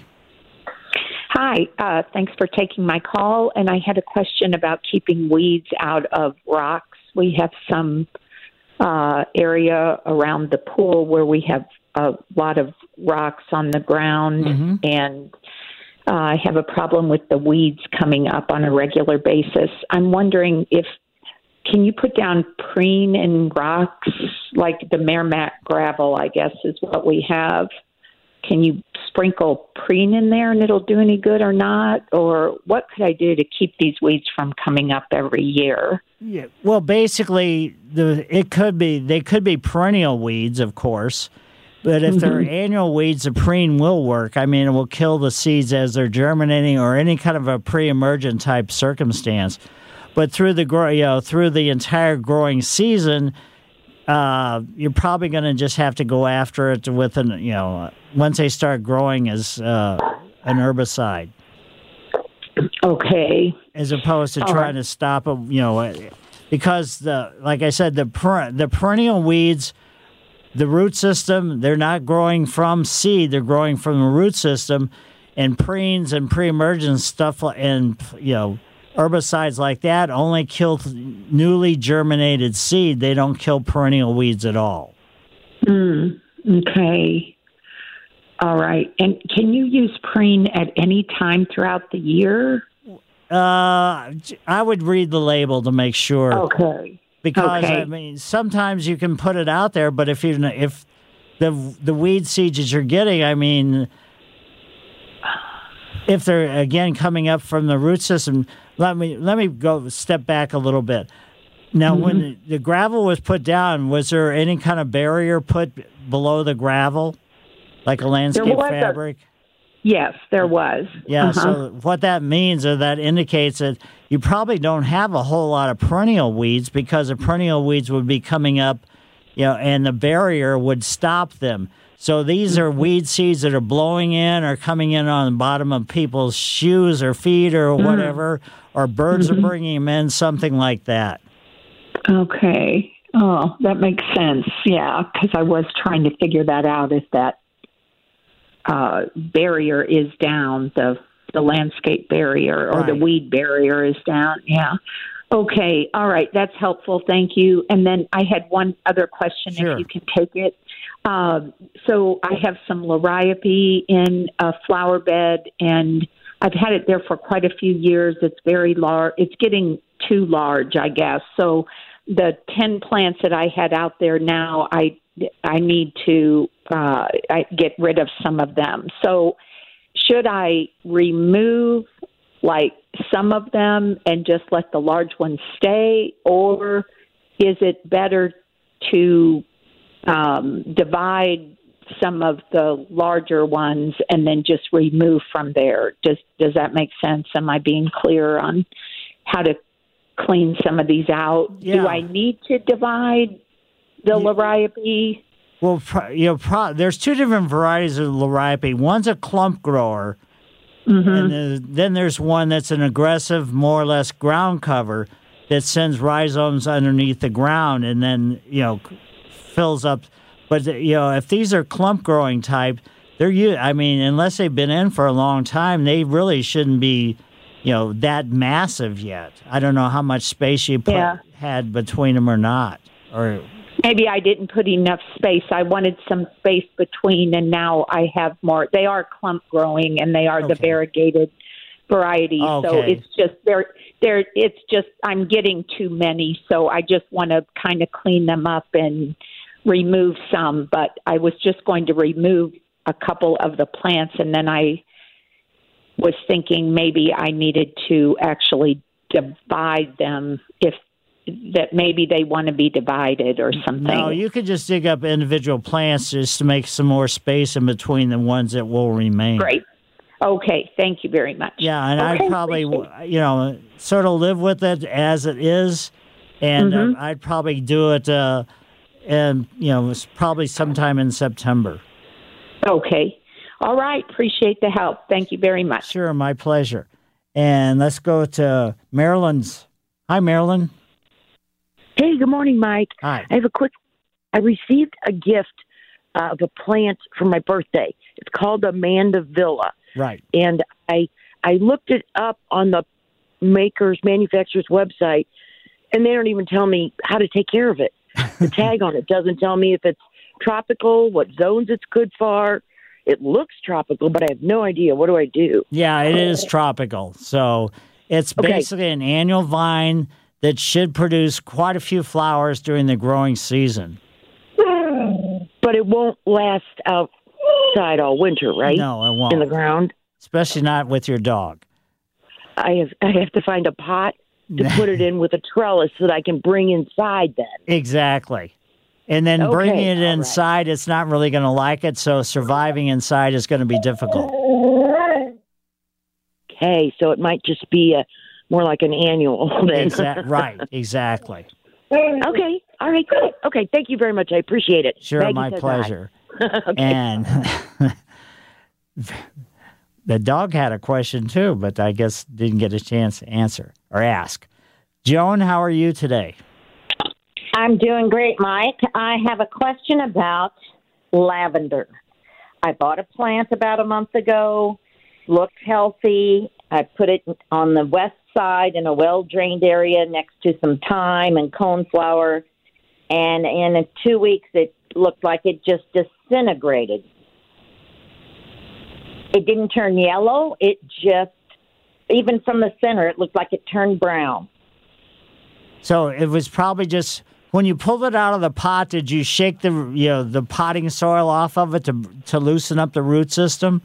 Hi, uh, thanks for taking my call. And I had a question about keeping weeds out of rocks. We have some uh, area around the pool where we have a lot of rocks on the ground, mm-hmm. and uh, I have a problem with the weeds coming up on a regular basis. I'm wondering if, can you put down preen in rocks, like the Merrimack gravel, I guess, is what we have. Can you sprinkle preen in there and it'll do any good or not? Or what could I do to keep these weeds from coming up every year? Yeah. Well, basically, the it could be they could be perennial weeds, of course, but if mm-hmm. they're annual weeds, the preen will work. I mean, it will kill the seeds as they're germinating or any kind of a pre-emergent type circumstance. But through the grow, you know, through the entire growing season, uh, you're probably going to just have to go after it with an, you know, once they start growing as uh, an herbicide. Okay. As opposed to All trying right. to stop them, you know, because the like I said, the per, the perennial weeds, the root system, they're not growing from seed; they're growing from the root system, and preens and pre-emergent stuff and you know herbicides like that only kill newly germinated seed. They don't kill perennial weeds at all. Mm, okay. All right. And can you use preen at any time throughout the year? Uh, I would read the label to make sure. Okay. Because okay. I mean, sometimes you can put it out there, but if you if the the weed seeds that you're getting, I mean, if they're again coming up from the root system, let me let me go step back a little bit. Now, mm-hmm. when the, the gravel was put down, was there any kind of barrier put below the gravel, like a landscape fabric? A, yes, there was. Yeah, uh-huh. so what that means or that indicates that you probably don't have a whole lot of perennial weeds because the perennial weeds would be coming up, you know, and the barrier would stop them. So these are weed seeds that are blowing in or coming in on the bottom of people's shoes or feet or whatever, mm. or birds mm-hmm. are bringing them in, something like that. Okay. Oh, that makes sense. Yeah, because I was trying to figure that out if that uh, barrier is down, the the landscape barrier or right. the weed barrier is down. Yeah. Okay. All right. That's helpful. Thank you. And then I had one other question, sure. if you can take it. Um, so I have some liriope in a flower bed, and I've had it there for quite a few years. It's very large. It's getting too large, I guess. So the ten plants that I had out there now, I I need to uh, I get rid of some of them. So should I remove like some of them and just let the large ones stay, or is it better to um, divide some of the larger ones and then just remove from there? Does does that make sense? Am I being clear on how to clean some of these out? Yeah. Do I need to divide the yeah. liriope? Well, you know, pro- there's two different varieties of liriope. One's a clump grower, mm-hmm. and the, then there's one that's an aggressive, more or less ground cover that sends rhizomes underneath the ground and then, you know, fills up. But, you know, if these are clump growing type, they're, I mean, unless they've been in for a long time, they really shouldn't be, you know, that massive yet. I don't know how much space you put, yeah. had between them or not. Or maybe I didn't put enough space. I wanted some space between, and now I have more. They are clump growing, and they are okay. the variegated variety. Okay. So it's just they're they're it's just I'm getting too many. So I just want to kind of clean them up and remove some. But I was just going to remove a couple of the plants, and then I was thinking maybe I needed to actually divide them if that maybe they want to be divided or something. No, you could just dig up individual plants just to make some more space in between the ones that will remain. Great. Okay, thank you very much. Yeah, and okay, I'd probably, you know, sort of live with it as it is, and Mm-hmm. uh, I'd probably do it, uh, and you know, it's probably sometime in September. Okay. All right. Appreciate the help. Thank you very much. Sure, my pleasure. And let's go to Maryland's. Hi, Marilyn. Hey, good morning, Mike. Hi. I have a quick. I received a gift uh, of a plant for my birthday. It's called a Mandevilla. Right. And I I looked it up on the maker's manufacturer's website, and they don't even tell me how to take care of it. The tag on it doesn't tell me if it's tropical, what zones it's good for. It looks tropical, but I have no idea. What do I do? Yeah, it is tropical. So it's Okay. basically an annual vine that should produce quite a few flowers during the growing season. But it won't last outside all winter, right? No, it won't. In the ground? Especially not with your dog. I have I have to find a pot to put it in with a trellis so that I can bring inside then. Exactly. And then Okay, bringing it all right. inside, it's not really going to like it, so surviving inside is going to be difficult. Okay, so it might just be a more like an annual then. Exa- right, exactly. Okay, all right, good. Okay, thank you very much. I appreciate it. Sure, Maggie my says pleasure. hi. Okay. And the dog had a question too, but I guess didn't get a chance to answer or ask. Joan, how are you today? I'm doing great, Mike. I have a question about lavender. I bought a plant about a month ago, looked healthy. I put it on the west side in a well-drained area next to some thyme and coneflower, and in two weeks it looked like it just disintegrated. It didn't turn yellow. It just, even from the center, it looked like it turned brown. So it was probably just when you pulled it out of the pot. Did you shake the you know the potting soil off of it to to loosen up the root system?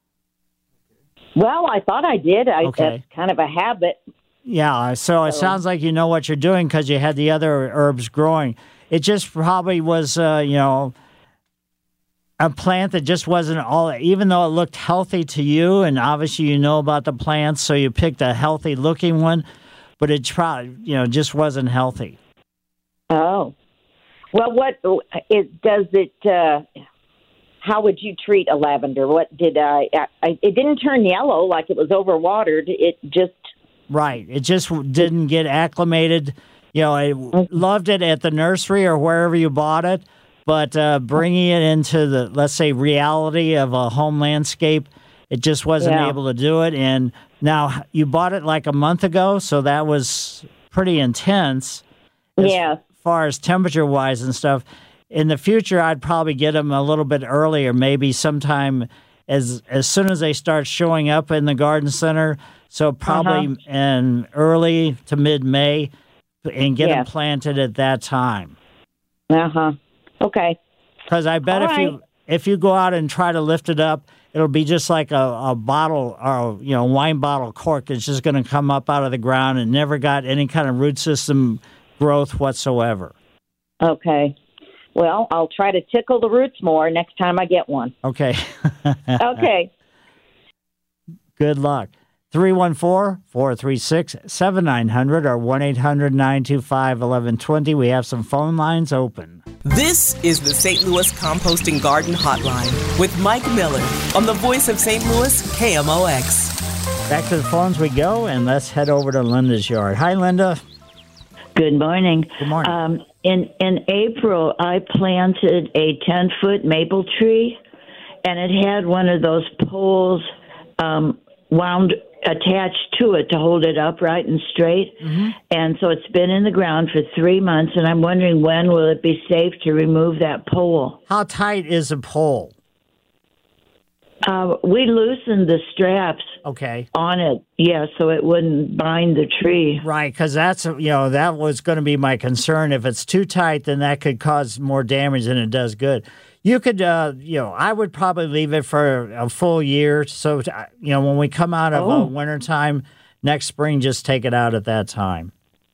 Well, I thought I did. I, Okay. That's kind of a habit. Yeah, so it So- sounds like you know what you're doing because you had the other herbs growing. It just probably was, uh, you know, a plant that just wasn't all, even though it looked healthy to you, and obviously you know about the plants, so you picked a healthy looking one, but it probably, you know, just wasn't healthy. Oh. Well, what it does it, uh, how would you treat a lavender? What did I, I, it didn't turn yellow like it was overwatered. It just, Right. It just didn't get acclimated. You know, I loved it at the nursery or wherever you bought it, but uh, bringing it into the, let's say, reality of a home landscape, it just wasn't Yeah. able to do it. And now you bought it like a month ago, so that was pretty intense as Yeah. far as temperature-wise and stuff. In the future, I'd probably get them a little bit earlier, maybe sometime as as soon as they start showing up in the garden center. So probably Uh-huh. in early to mid-May, and get them Yes. planted at that time. uh-huh. Okay. Because I bet All if you right. if you go out and try to lift it up, it'll be just like a, a bottle or you know wine bottle cork. It's just going to come up out of the ground and never got any kind of root system growth whatsoever. Okay. Well, I'll try to tickle the roots more next time I get one. Okay. Okay. Good luck. three one four, four three six, seven nine zero zero or one eight hundred, nine two five, one one two zero. We have some phone lines open. This is the Saint Louis Composting Garden Hotline with Mike Miller on the voice of Saint Louis, K M O X. Back to the phones we go, and let's head over to Linda's yard. Hi, Linda. Good morning. Good morning. Um, in in April, I planted a ten-foot maple tree, and it had one of those poles um, wound attached to it to hold it upright and straight. Mm-hmm. And so it's been in the ground for three months, and I'm wondering when will it be safe to remove that pole? How tight is a pole? Uh, we loosened the straps okay. on it, yeah, so it wouldn't bind the tree. Right, because that's, you know, that was going to be my concern. If it's too tight, then that could cause more damage than it does good. You could, uh, you know, I would probably leave it for a full year. So, you know, when we come out of Oh. uh, wintertime next spring, just take it out at that time.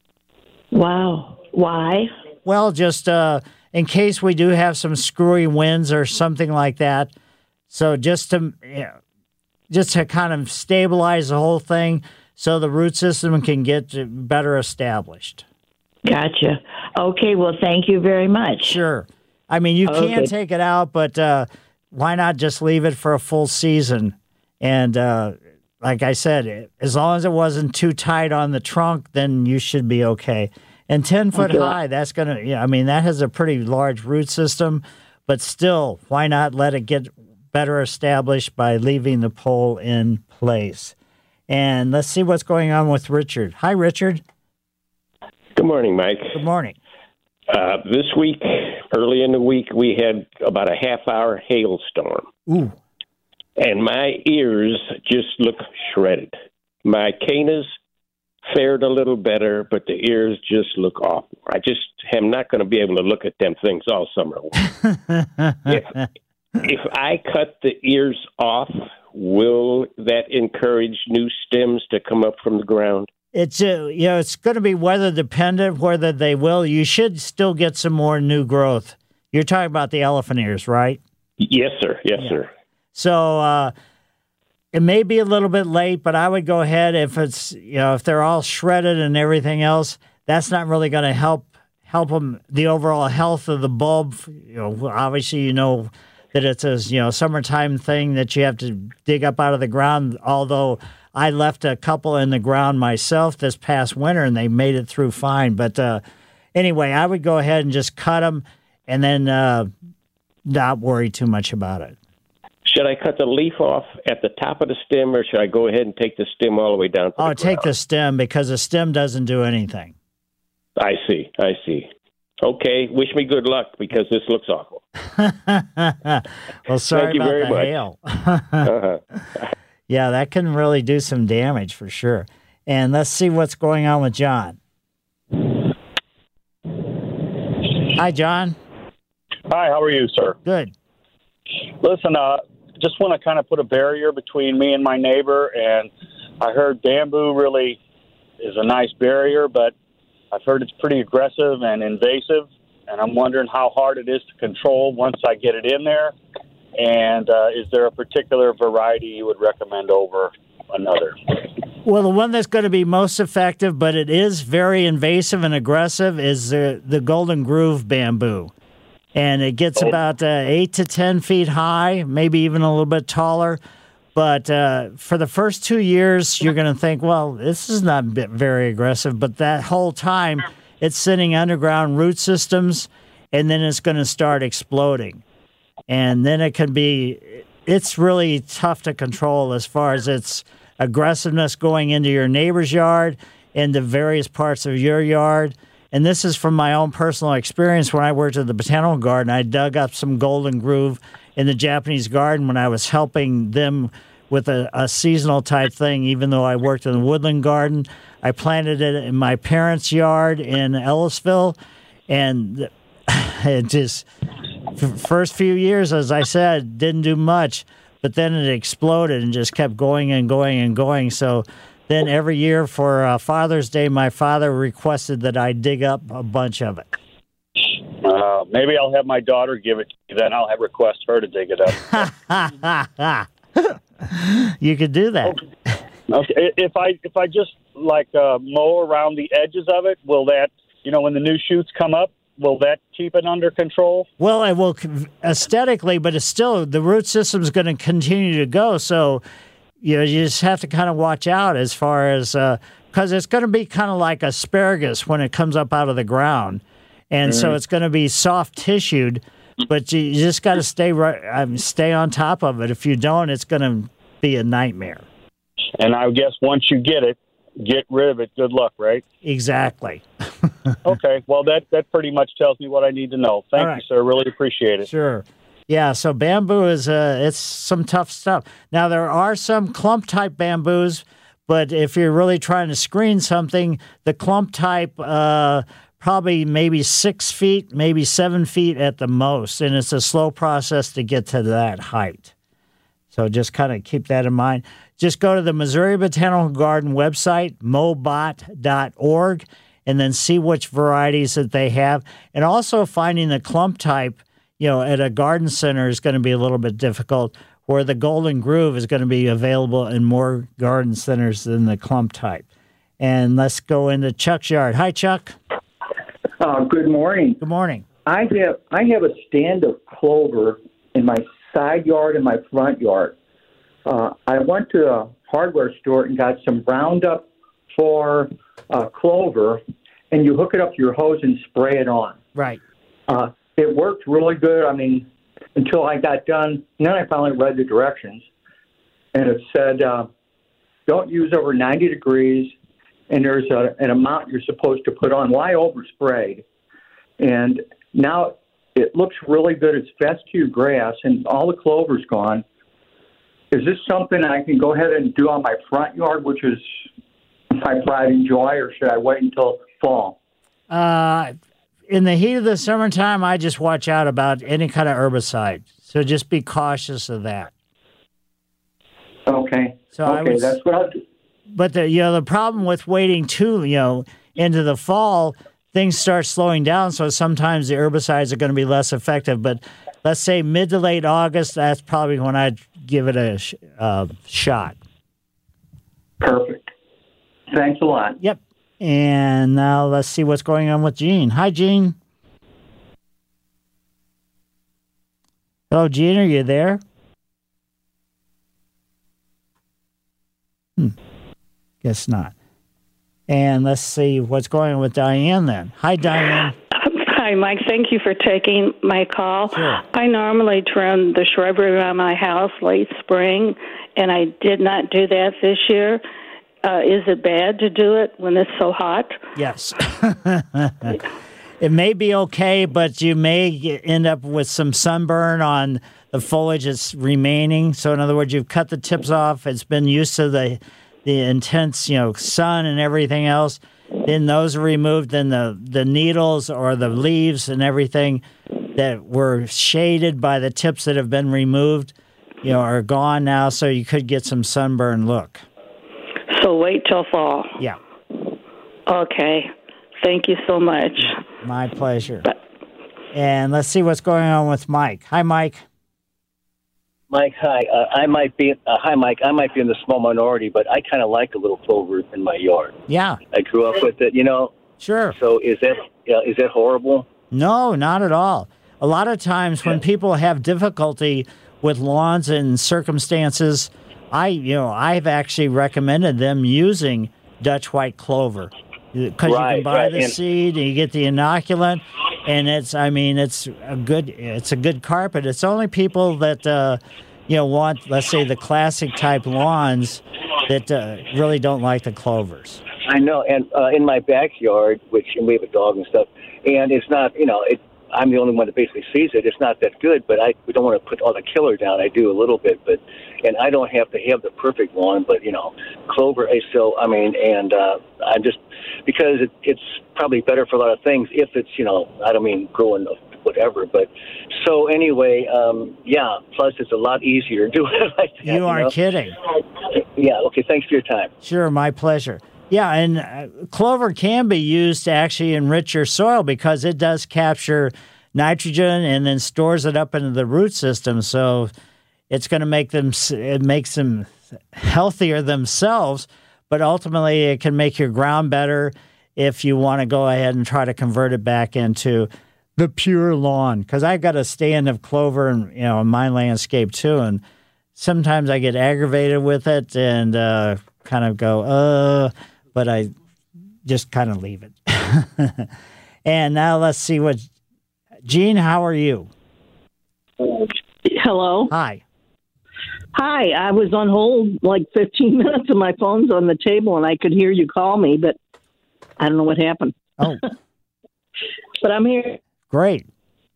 Wow. Why? Well, just uh, in case we do have some screwy winds or something like that. So just to, you know, just to kind of stabilize the whole thing so the root system can get better established. Gotcha. Okay, well, thank you very much. Sure. I mean, you Okay. can take it out, but uh, why not just leave it for a full season? And uh, like I said, as long as it wasn't too tight on the trunk, then you should be okay. And ten foot Okay. high, that's going to, yeah, I mean, that has a pretty large root system, but still, why not let it get better established by leaving the pole in place? And let's see what's going on with Richard. Hi, Richard. Good morning, Mike. Good morning. Uh, this week, early in the week, we had about a half-hour hailstorm. Ooh. And my ears just look shredded. My canas fared a little better, but the ears just look awful. I just am not going to be able to look at them things all summer long. if, if I cut the ears off, will that encourage new stems to come up from the ground? It's uh, you know, it's going to be weather dependent whether they will. You should still get some more new growth. You're talking about the elephant ears, right? Yes, sir. Yes, Yeah. sir. So uh, it may be a little bit late, but I would go ahead if it's, you know, if they're all shredded and everything else. That's not really going to help help them the overall health of the bulb. You know, obviously, you know that it's a you know summertime thing that you have to dig up out of the ground. Although I left a couple in the ground myself this past winter, and they made it through fine. But uh, anyway, I would go ahead and just cut them, and then uh, not worry too much about it. Should I cut the leaf off at the top of the stem, or should I go ahead and take the stem all the way down to Oh, the take ground? the stem, because the stem doesn't do anything. I see. I see. Okay. Wish me good luck, because this looks awful. Well, sorry Thank you about very the much. hail. uh-huh. Yeah, that can really do some damage for sure. And let's see what's going on with John. Hi, John. Hi, how are you, sir? Good. Listen, uh, just want to kind of put a barrier between me and my neighbor, and I heard bamboo really is a nice barrier, but I've heard it's pretty aggressive and invasive, and I'm wondering how hard it is to control once I get it in there. And uh, is there a particular variety you would recommend over another? Well, the one that's going to be most effective, but it is very invasive and aggressive, is the, the Golden Groove bamboo. And it gets Oh. about uh, eight to ten feet high, maybe even a little bit taller. But uh, for the first two years, you're going to think, well, this is not bit very aggressive. But that whole time, it's sitting underground root systems, and then it's going to start exploding. And then it can be, it's really tough to control as far as its aggressiveness going into your neighbor's yard, into various parts of your yard. And this is from my own personal experience. When I worked at the Botanical Garden, I dug up some Golden Groove in the Japanese garden when I was helping them with a, a seasonal type thing, even though I worked in the woodland garden. I planted it in my parents' yard in Ellisville, and it just, for the first few years, as I said, didn't do much, but then it exploded and just kept going and going and going. So then every year for uh, Father's Day, my father requested that I dig up a bunch of it. Uh, maybe I'll have my daughter give it to you, then I'll have request her to dig it up. You could do that. Okay. If I if I just like uh, mow around the edges of it, will that, you know, when the new shoots come up, will that keep it under control? Well, it will aesthetically, but it's still, the root system is going to continue to go. So, you know, you just have to kind of watch out as far as, because uh, it's going to be kind of like asparagus when it comes up out of the ground. And Mm-hmm. so it's going to be soft tissued, but you, you just got to stay right, I mean, stay on top of it. If you don't, it's going to be a nightmare. And I guess once you get it, get rid of it. Good luck, right? Exactly. Okay. Well, that, that pretty much tells me what I need to know. Thank right. you, sir. Really appreciate it. Sure. Yeah, so bamboo is uh, it's some tough stuff. Now, there are some clump-type bamboos, but if you're really trying to screen something, the clump-type uh, probably maybe six feet, maybe seven feet at the most, and it's a slow process to get to that height. So just kind of keep that in mind. Just go to the Missouri Botanical Garden website, mobot dot org, and then see which varieties that they have. And also finding the clump type, you know, at a garden center is going to be a little bit difficult, where the Golden Groove is going to be available in more garden centers than the clump type. And let's go into Chuck's yard. Hi, Chuck. Uh, good morning. Good morning. I have I have a stand of clover in my side yard and my front yard. Uh, I went to a hardware store and got some Roundup for uh, clover, and you hook it up to your hose and spray it on. Right. Uh, it worked really good. I mean, until I got done, and then I finally read the directions, and it said, uh, don't use over ninety degrees, and there's a, an amount you're supposed to put on. Well, I oversprayed, and now it looks really good. It's fescue grass, and all the clover's gone. Is this something I can go ahead and do on my front yard, which is my pride and joy, or should I wait until fall? Uh, in the heat of the summertime, I just watch out about any kind of herbicide. So just be cautious of that. Okay. So okay, I would, that's what I'll do. But the you know the problem with waiting too you know into the fall, things start slowing down. So sometimes the herbicides are going to be less effective. But let's say mid to late August, that's probably when I'd give it a sh- uh, shot. Perfect. Thanks a lot. Yep. And now let's see what's going on with Gene. Hi, Gene. Hello, Gene. Are you there? Hmm. Guess not. And let's see what's going on with Diane then. Hi, Diane. Hi, Mike. Thank you for taking my call. Sure. I normally trim the shrubbery around my house late spring, and I did not do that this year. Uh, is it bad to do it when it's so hot? Yes. It may be okay, but you may get, end up with some sunburn on the foliage that's remaining. So in other words, you've cut the tips off. It's been used to the the intense, you know, sun and everything else. Then those are removed. Then the, the needles or the leaves and everything that were shaded by the tips that have been removed, you know, are gone now. So you could get some sunburn look. So wait till fall. Yeah. Okay. Thank you so much. My pleasure. And let's see what's going on with Mike. Hi, Mike. Mike, hi. Uh, I might be. Uh, hi, Mike. I might be in the small minority, but I kind of like a little clover in my yard. Yeah. I grew up with it, you know. Sure. So is that uh, is that horrible? No, not at all. A lot of times when people have difficulty with lawns and circumstances, I, you know, I've actually recommended them using Dutch white clover because Right, you can buy right, the and- seed and you get the inoculant, and it's, I mean, it's a good, it's a good carpet. It's only people that, uh, you know, want, let's say, the classic type lawns that uh, really don't like the clovers. I know, and uh, in my backyard, which and we have a dog and stuff, and it's not, you know, it. I'm the only one that basically sees it. It's not that good, but I we don't want to put all the killer down. I do a little bit, but and I don't have to have the perfect lawn, but you know, clover is still. I mean, and uh, I'm just because it, it's probably better for a lot of things if it's you know I don't mean growing whatever, but so anyway, um, yeah. Plus, it's a lot easier to do it like that. You aren't know? kidding. Yeah. Okay. Thanks for your time. Sure, my pleasure. Yeah, and uh, clover can be used to actually enrich your soil because it does capture nitrogen and then stores it up into the root system. So it's going to make them, it makes them healthier themselves, but ultimately it can make your ground better if you want to go ahead and try to convert it back into the pure lawn. Because I've got a stand of clover and you know in my landscape too, and sometimes I get aggravated with it and uh, kind of go, uh. But I just kind of leave it. And now let's see what... Gene, how are you? Hello. Hi. Hi, I was on hold like fifteen minutes and my phone's on the table and I could hear you call me, but I don't know what happened. Oh. But I'm here. Great.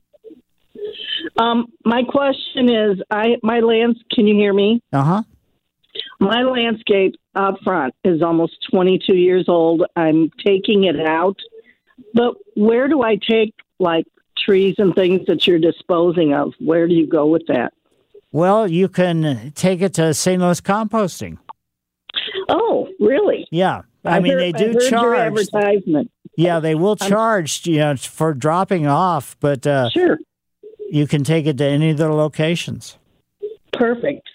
Um, my question is, I my lands. Can you hear me? Uh huh. My landscape up front is almost twenty-two years old. I'm taking it out, but where do I take like trees and things that you're disposing of? Where do you go with that? Well, you can take it to Saint Louis Composting. Oh, really? Yeah. I, I mean, heard, they do I heard charge. Your advertisement. Yeah, they will I'm- charge you know, for dropping off, but uh, sure, you can take it to any of their locations. Perfect.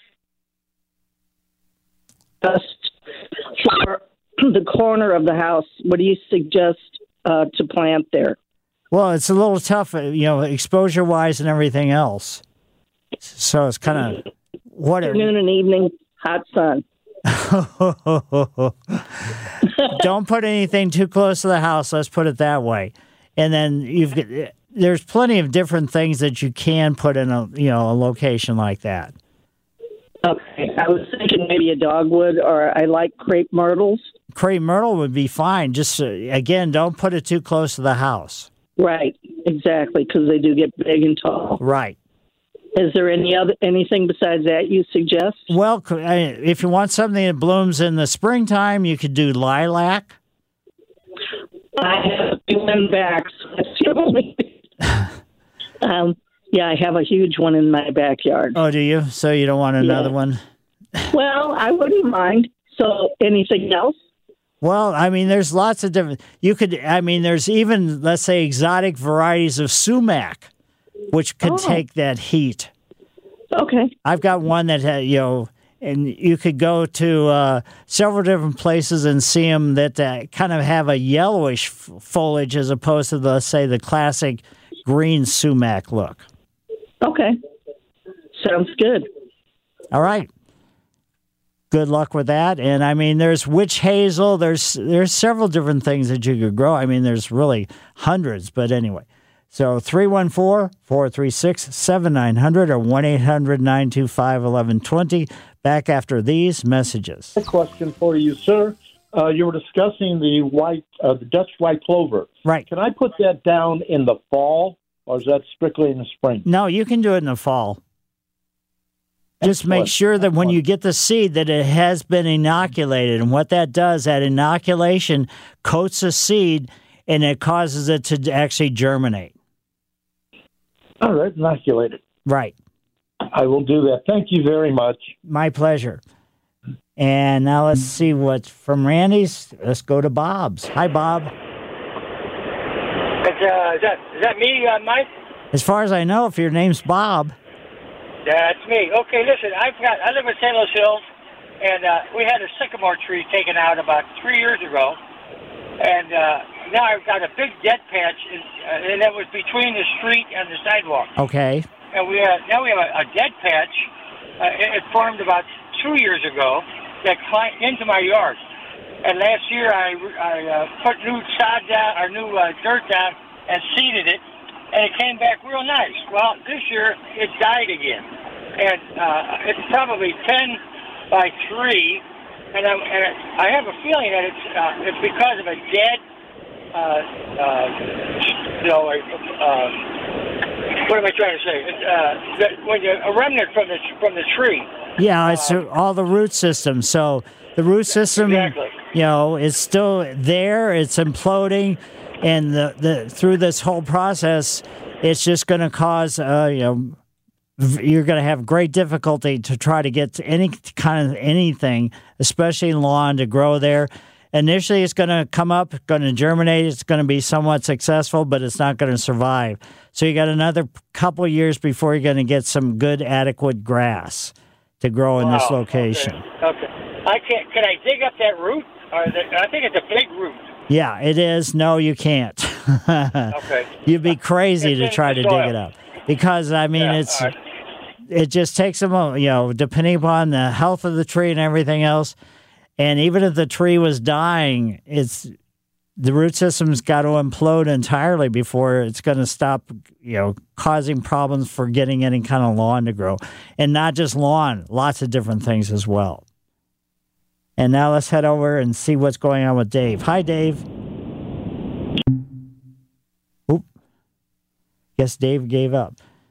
Just for the corner of the house, what do you suggest uh, to plant there? Well, it's a little tough, uh, you know, exposure-wise and everything else. So it's kind of what it, Afternoon and evening, hot sun. Don't put anything too close to the house. Let's put it that way. And then you've got, there's plenty of different things that you can put in a you know a location like that. Okay, I was thinking maybe a dogwood, or I like crepe myrtles. Crepe myrtle would be fine. Just uh, again, don't put it too close to the house. Right, exactly, because they do get big and tall. Right. Is there any other anything besides that you suggest? Well, if you want something that blooms in the springtime, you could do lilac. I have two in back. um, yeah, I have a huge one in my backyard. Oh, do you? So you don't want another Yeah. one? Well, I wouldn't mind. So, anything else? Well, I mean, there's lots of different. You could, I mean, there's even, let's say, exotic varieties of sumac, which could Oh. take that heat. Okay. I've got one that, had, you know, and you could go to uh, several different places and see them that uh, kind of have a yellowish f- foliage as opposed to, the, let's say, the classic green sumac look. Okay. Sounds good. All right. Good luck with that. And I mean, there's witch hazel. There's there's several different things that you could grow. I mean, there's really hundreds. But anyway, so three one four, four three six, seven nine zero zero or one eight hundred, nine two five, one one two zero. Back after these messages. A question for you, sir. Uh, you were discussing the white, uh, the Dutch white clover. Right. Can I put that down in the fall, or is that strictly in the spring? No, you can do it in the fall. Just make sure that when you get the seed that it has been inoculated. And what that does, that inoculation coats the seed and it causes it to actually germinate. All right, inoculated. Right. I will do that. Thank you very much. My pleasure. And now let's see what's from Randy's. Let's go to Bob's. Hi, Bob. Is, uh, is that is that me, uh, Mike? As far as I know, if your name's Bob. That's me. Okay, listen, I've got I live in Saint Louis Hills, and uh, we had a sycamore tree taken out about three years ago, and uh, now I've got a big dead patch, in, uh, and that was between the street and the sidewalk. Okay. And we uh, now we have a, a dead patch. Uh, it, it formed about two years ago that climbed into my yard. And last year I, I uh, put new sod down, or new uh, dirt down, and seeded it, and it came back real nice. Well, this year it died again, and uh, it's probably ten by three, and, I'm, and I have a feeling that it's uh, it's because of a dead, uh, uh, you know, uh, what am I trying to say? It's, uh, that when you, a remnant from the from the tree. Yeah, it's uh, all the root system. So the root system, exactly. you know, is still there. It's imploding, and the, the through this whole process, it's just going to cause, uh, you know, v- you're going to have great difficulty to try to get to any kind of anything, especially lawn, to grow there. Initially, it's going to come up, going to germinate. It's going to be somewhat successful, but it's not going to survive. So you got another couple of years before you're going to get some good, adequate grass to grow in Wow, this location. Okay. okay. I can't. Can I dig up that root? Or the, I think it's a big root. Yeah, it is. No, you can't. Okay. You'd be crazy It's to in try the to soil. dig it up because I mean Yeah, it's all right. it just takes a moment, you know, depending upon the health of the tree and everything else. And even if the tree was dying, it's the root system's got to implode entirely before it's going to stop, you know, causing problems for getting any kind of lawn to grow. And not just lawn, lots of different things as well. And now let's head over and see what's going on with Dave. Hi, Dave. Oop. Guess Dave gave up.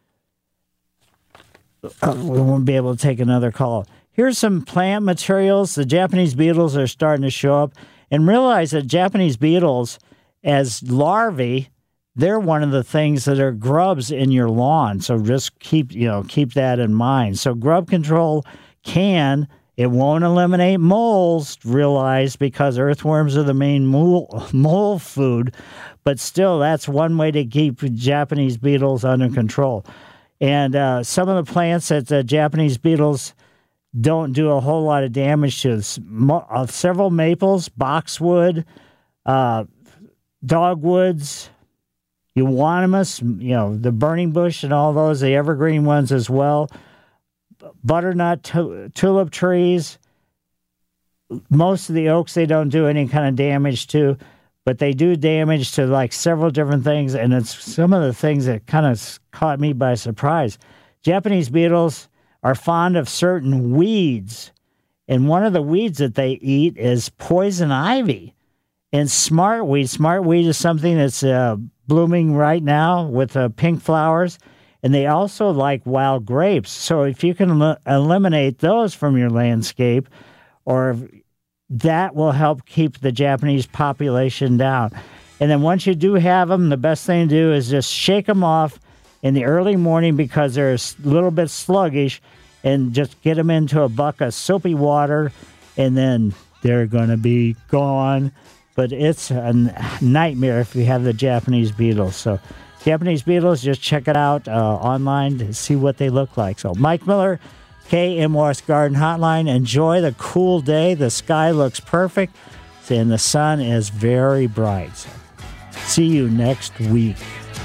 Uh, we won't be able to take another call. Here's some plant materials. The Japanese beetles are starting to show up. And realize that Japanese beetles, as larvae, they're one of the things that are grubs in your lawn. So just keep, you know, keep that in mind. So grub control can, it won't eliminate moles, realize, because earthworms are the main mole, mole food. But still, that's one way to keep Japanese beetles under control. And uh, some of the plants that the Japanese beetles don't do a whole lot of damage to. Uh, several maples, boxwood, uh, dogwoods, euonymus, you know, the burning bush and all those, the evergreen ones as well, butternut, tu- tulip trees. Most of the oaks they don't do any kind of damage to, but they do damage to like several different things, and it's some of the things that kind of caught me by surprise. Japanese beetles are fond of certain weeds, and one of the weeds that they eat is poison ivy and smartweed. Smartweed is something that's uh, blooming right now with uh, pink flowers, and they also like wild grapes. So if you can el- eliminate those from your landscape, or that will help keep the Japanese population down. And then once you do have them, the best thing to do is just shake them off in the early morning because they're a little bit sluggish, and just get them into a bucket of soapy water, and then they're going to be gone. But it's a nightmare if you have the Japanese beetles. So Japanese beetles, just check it out uh, online to see what they look like. So Mike Miller, K M O S Garden Hotline. Enjoy the cool day. The sky looks perfect, and the sun is very bright. So see you next week.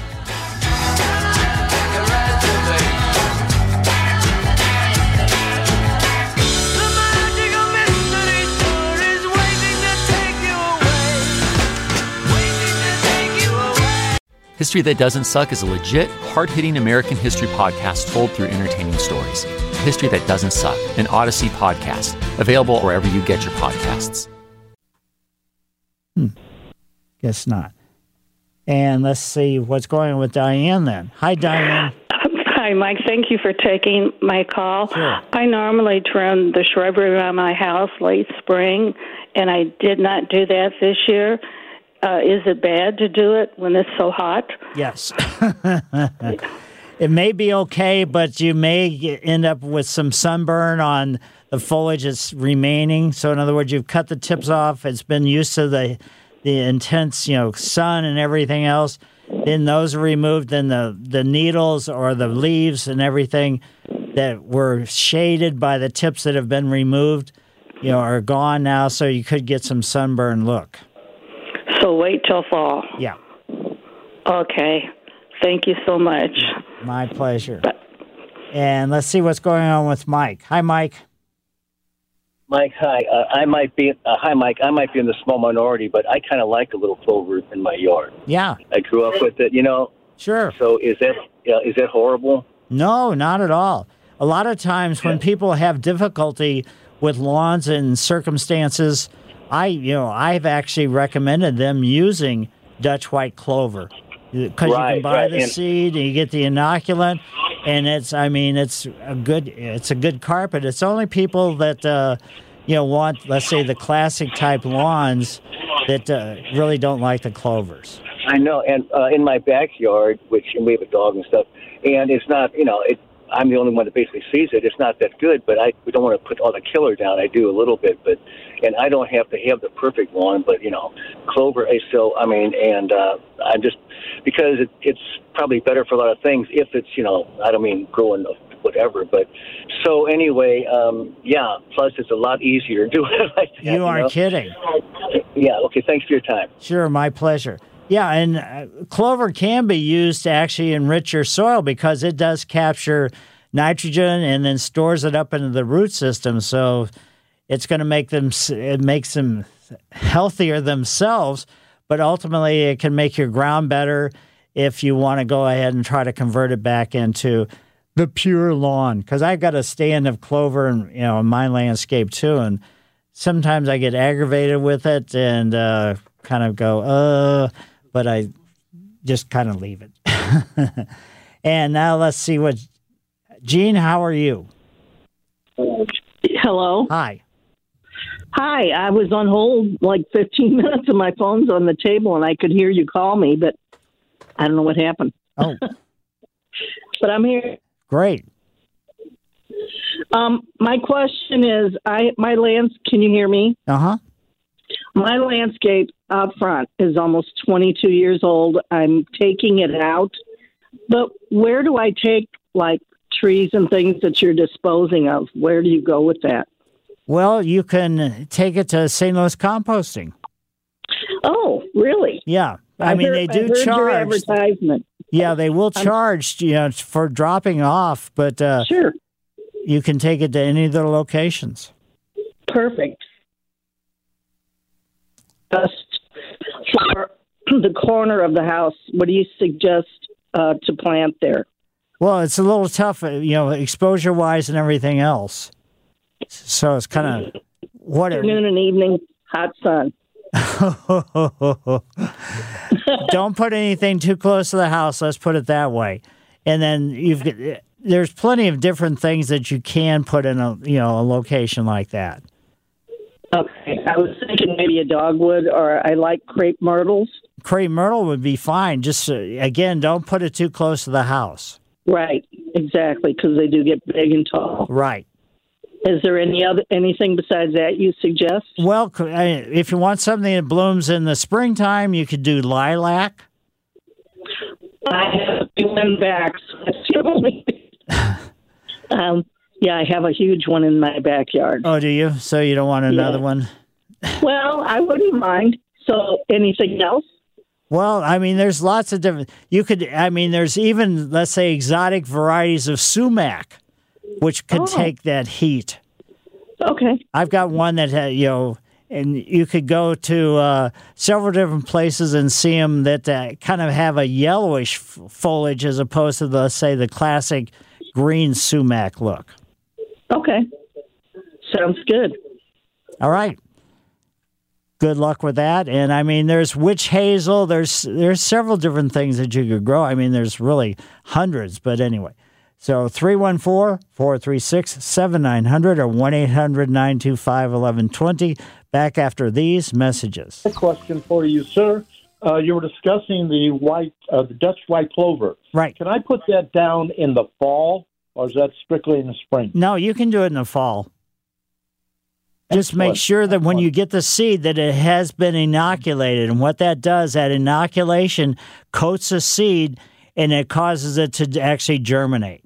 History That Doesn't Suck is a legit, hard-hitting American history podcast told through entertaining stories. History That Doesn't Suck, an Odyssey podcast, available wherever you get your podcasts. Hmm. Guess not. And let's see what's going on with Diane then. Hi, Diane. Hi, Mike. Thank you for taking my call. Sure. I normally trim the shrubbery around my house late spring, and I did not do that this year. Uh, is it bad to do it when it's so hot? Yes. It may be okay, but you may end up with some sunburn on the foliage that's remaining. So in other words, you've cut the tips off. It's been used to the the intense, you know, sun and everything else. Then those are removed. Then the, the needles or the leaves and everything that were shaded by the tips that have been removed, you know, are gone now. So you could get some sunburn look. So wait till fall. Yeah. Okay. Thank you so much. My pleasure. And let's see what's going on with Mike. Hi, Mike. Mike, hi. Uh, I might be. Uh, hi, Mike. I might be in the small minority, but I kind of like a little clover in my yard. Yeah. I grew up with it, you know. Sure. So is that uh, is that horrible? No, not at all. A lot of times when people have difficulty with lawns and circumstances, I, you know, I've actually recommended them using Dutch white clover because right, you can buy right. the and, seed and you get the inoculant, and it's, I mean, it's a good, it's a good carpet. It's only people that, uh, you know, want, let's say, the classic type lawns that uh, really don't like the clovers. I know, and uh, in my backyard, which and we have a dog and stuff, and it's not, you know, it. I'm the only one that basically sees it. It's not that good, but I we don't want to put all the killer down. I do a little bit, but and I don't have to have the perfect one, but you know, clover is still. I mean, and uh, I'm just because it, it's probably better for a lot of things if it's you know I don't mean growing whatever, but so anyway, um, yeah. Plus, it's a lot easier to do it like that. You, you aren't know? kidding. Yeah. Okay. Thanks for your time. Sure, my pleasure. Yeah, and uh, clover can be used to actually enrich your soil because it does capture nitrogen and then stores it up into the root system. So it's going to make them, it makes them healthier themselves. but ultimately it can make your ground better if you want to go ahead and try to convert it back into the pure lawn. Because I've got a stand of clover and you know in my landscape too, and sometimes I get aggravated with it and uh, kind of go, uh, but I just kind of leave it. And now let's see what, Gene, how are you? Hello. Hi. Hi. I was on hold like fifteen minutes and my phone's on the table and I could hear you call me, but I don't know what happened. Oh. But I'm here. Great. Um, my question is, I my lands. Can you hear me? Uh huh. My landscape out front is almost twenty-two years old. I'm taking it out, but where do I take like trees and things that you're disposing of? Where do you go with that? Well, you can take it to Saint Louis Composting. Oh, really? Yeah. I, I mean, heard, they do I heard charge. Your advertisement. Yeah, they will charge you know, for dropping off, but uh, sure, you can take it to any of their locations. Perfect. Just for the corner of the house, what do you suggest uh, to plant there? Well, it's a little tough, you know, exposure-wise and everything else. So it's kind of whatever. Afternoon and evening, hot sun. Don't put anything too close to the house. Let's put it that way. And then you've got, there's plenty of different things that you can put in a you know a location like that. Okay, I was thinking maybe a dogwood, or I like crepe myrtles. Crepe myrtle would be fine. Just uh, again, don't put it too close to the house. Right, exactly, because they do get big and tall. Right. Is there any other anything besides that you suggest? Well, if you want something that blooms in the springtime, you could do lilac. I have a few in back. So that's the only. um, yeah, I have a huge one in my backyard. Oh, do you? So you don't want another yeah. one? Well, I wouldn't mind. So, anything else? Well, I mean, there's lots of different. You could. I mean, there's even let's say exotic varieties of sumac, which could oh. take that heat. Okay. I've got one that, uh, you know, and you could go to uh, several different places and see them that uh, kind of have a yellowish f- foliage as opposed to, the, let's say, the classic green sumac look. Okay. Sounds good. All right. Good luck with that. And, I mean, there's witch hazel. There's, there's several different things that you could grow. I mean, there's really hundreds, but anyway. So three one four, four three six, seven nine zero zero or one eight hundred, nine two five, one one two zero. Back after these messages. A question for you, sir. Uh, you were discussing the white, uh, the Dutch white clover. Right. Can I put that down in the fall, or is that strictly in the spring? No, you can do it in the fall. Just make sure that when you get the seed that it has been inoculated. And what that does, that inoculation coats the seed and it causes it to actually germinate.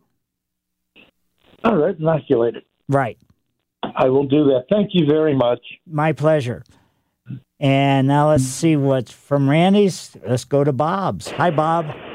All right, inoculated. Right. I will do that. Thank you very much. My pleasure. And now let's see what's from Randy's. Let's go to Bob's. Hi, Bob. It's,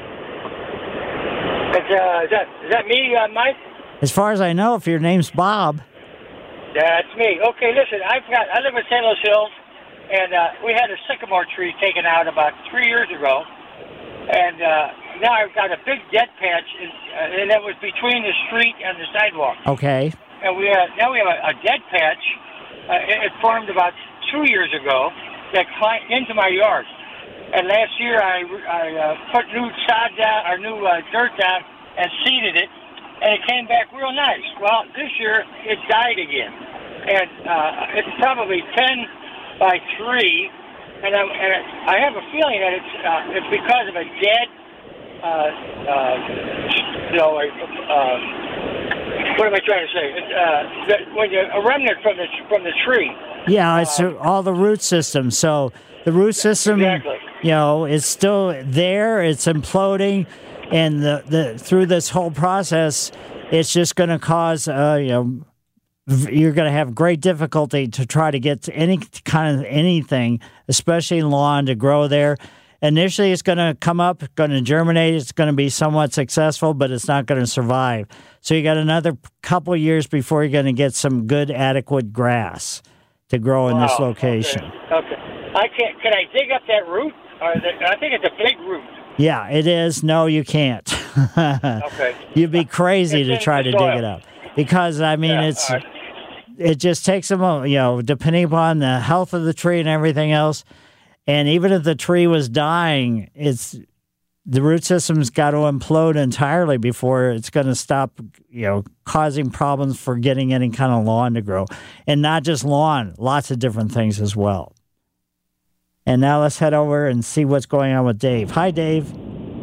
uh, is that is that me, uh, Mike? As far as I know, if your name's Bob. That's me. Okay, listen, I've got I live in Saint Louis Hills, and uh, we had a sycamore tree taken out about three years ago, and uh, now I've got a big dead patch, in, uh, and that was between the street and the sidewalk. Okay. And we uh, now we have a, a dead patch. Uh, it, it formed about two years ago that climbed into my yard. And last year I, I uh, put new sod down, or new uh, dirt down, and seeded it, and it came back real nice. Well, this year it died again, and uh, it's probably ten by three, and, I, and I have a feeling that it's uh, it's because of a dead, uh, uh, you know, uh, what am I trying to say? Uh, that when you, a remnant from the from the tree. Yeah, it's uh, all the root system. So the root system, exactly. you know, is still there. It's imploding, and the, the through this whole process, it's just going to cause, uh, you know, you're going to have great difficulty to try to get to any kind of anything, especially lawn, to grow there. Initially, it's going to come up, going to germinate. It's going to be somewhat successful, but it's not going to survive. So you got another couple of years before you're going to get some good, adequate grass to grow in wow. this location. Okay. okay. I can't. Can I dig up that root? Or the, I think it's a big root. Yeah, it is. No, you can't. Okay. You'd be crazy It's to in try the to soil. dig it up because I mean Yeah, it's all right. it just takes a moment, you know, depending upon the health of the tree and everything else. And even if the tree was dying, it's the root system's got to implode entirely before it's going to stop, you know, causing problems for getting any kind of lawn to grow. And not just lawn, lots of different things as well. And now let's head over and see what's going on with Dave. Hi, Dave.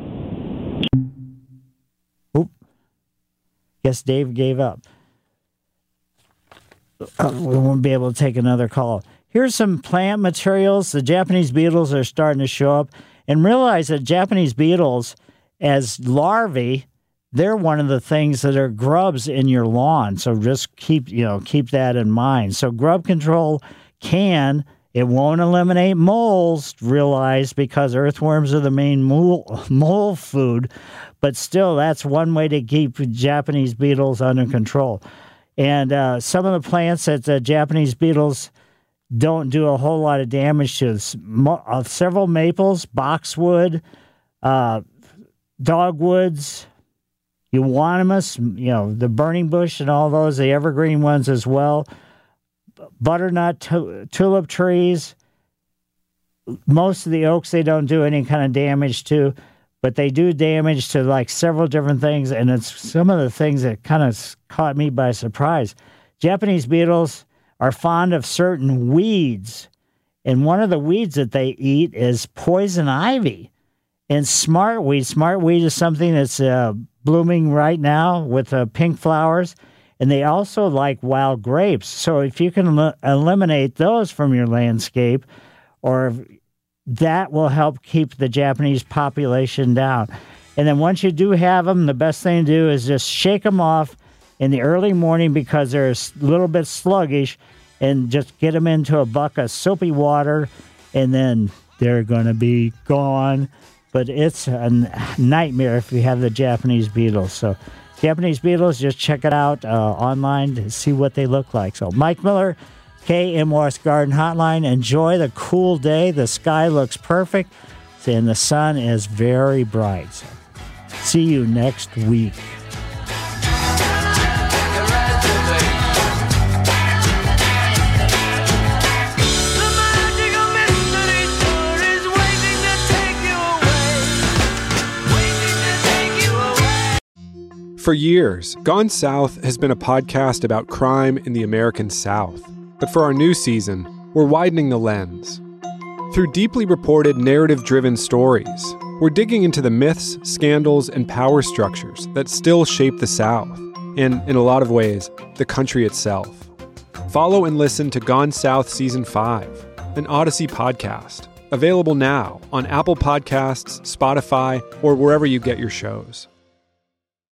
Oop. Guess Dave gave up. Uh, we won't be able to take another call. Here's some plant materials. The Japanese beetles are starting to show up. And realize that Japanese beetles, as larvae, they're one of the things that are grubs in your lawn. So just keep, you know, keep that in mind. So grub control can, it won't eliminate moles, realize, because earthworms are the main mole, mole food. But still, that's one way to keep Japanese beetles under control. And uh, some of the plants that the Japanese beetles don't do a whole lot of damage to. Uh, several maples, boxwood, uh, dogwoods, euonymus, you know, the burning bush and all those, the evergreen ones as well. Butternut, tu- tulip trees. Most of the oaks they don't do any kind of damage to, but they do damage to like several different things, and it's some of the things that kind of caught me by surprise. Japanese beetles are fond of certain weeds, and one of the weeds that they eat is poison ivy and smartweed. Smartweed is something that's uh, blooming right now with uh, pink flowers, and they also like wild grapes. So if you can el- eliminate those from your landscape, or that will help keep the Japanese population down. And then once you do have them, the best thing to do is just shake them off in the early morning because they're a little bit sluggish, and just get them into a bucket of soapy water, and then they're going to be gone. But it's a nightmare if you have the Japanese beetles. So Japanese beetles, just check it out uh, online to see what they look like. So Mike Miller, K M O S Garden Hotline. Enjoy the cool day. The sky looks perfect, and the sun is very bright. So see you next week. For years, Gone South has been a podcast about crime in the American South. But for our new season, we're widening the lens. Through deeply reported, narrative-driven stories, we're digging into the myths, scandals, and power structures that still shape the South, and, in a lot of ways, the country itself. Follow and listen to Gone South Season five, an Odyssey podcast, available now on Apple Podcasts, Spotify, or wherever you get your shows.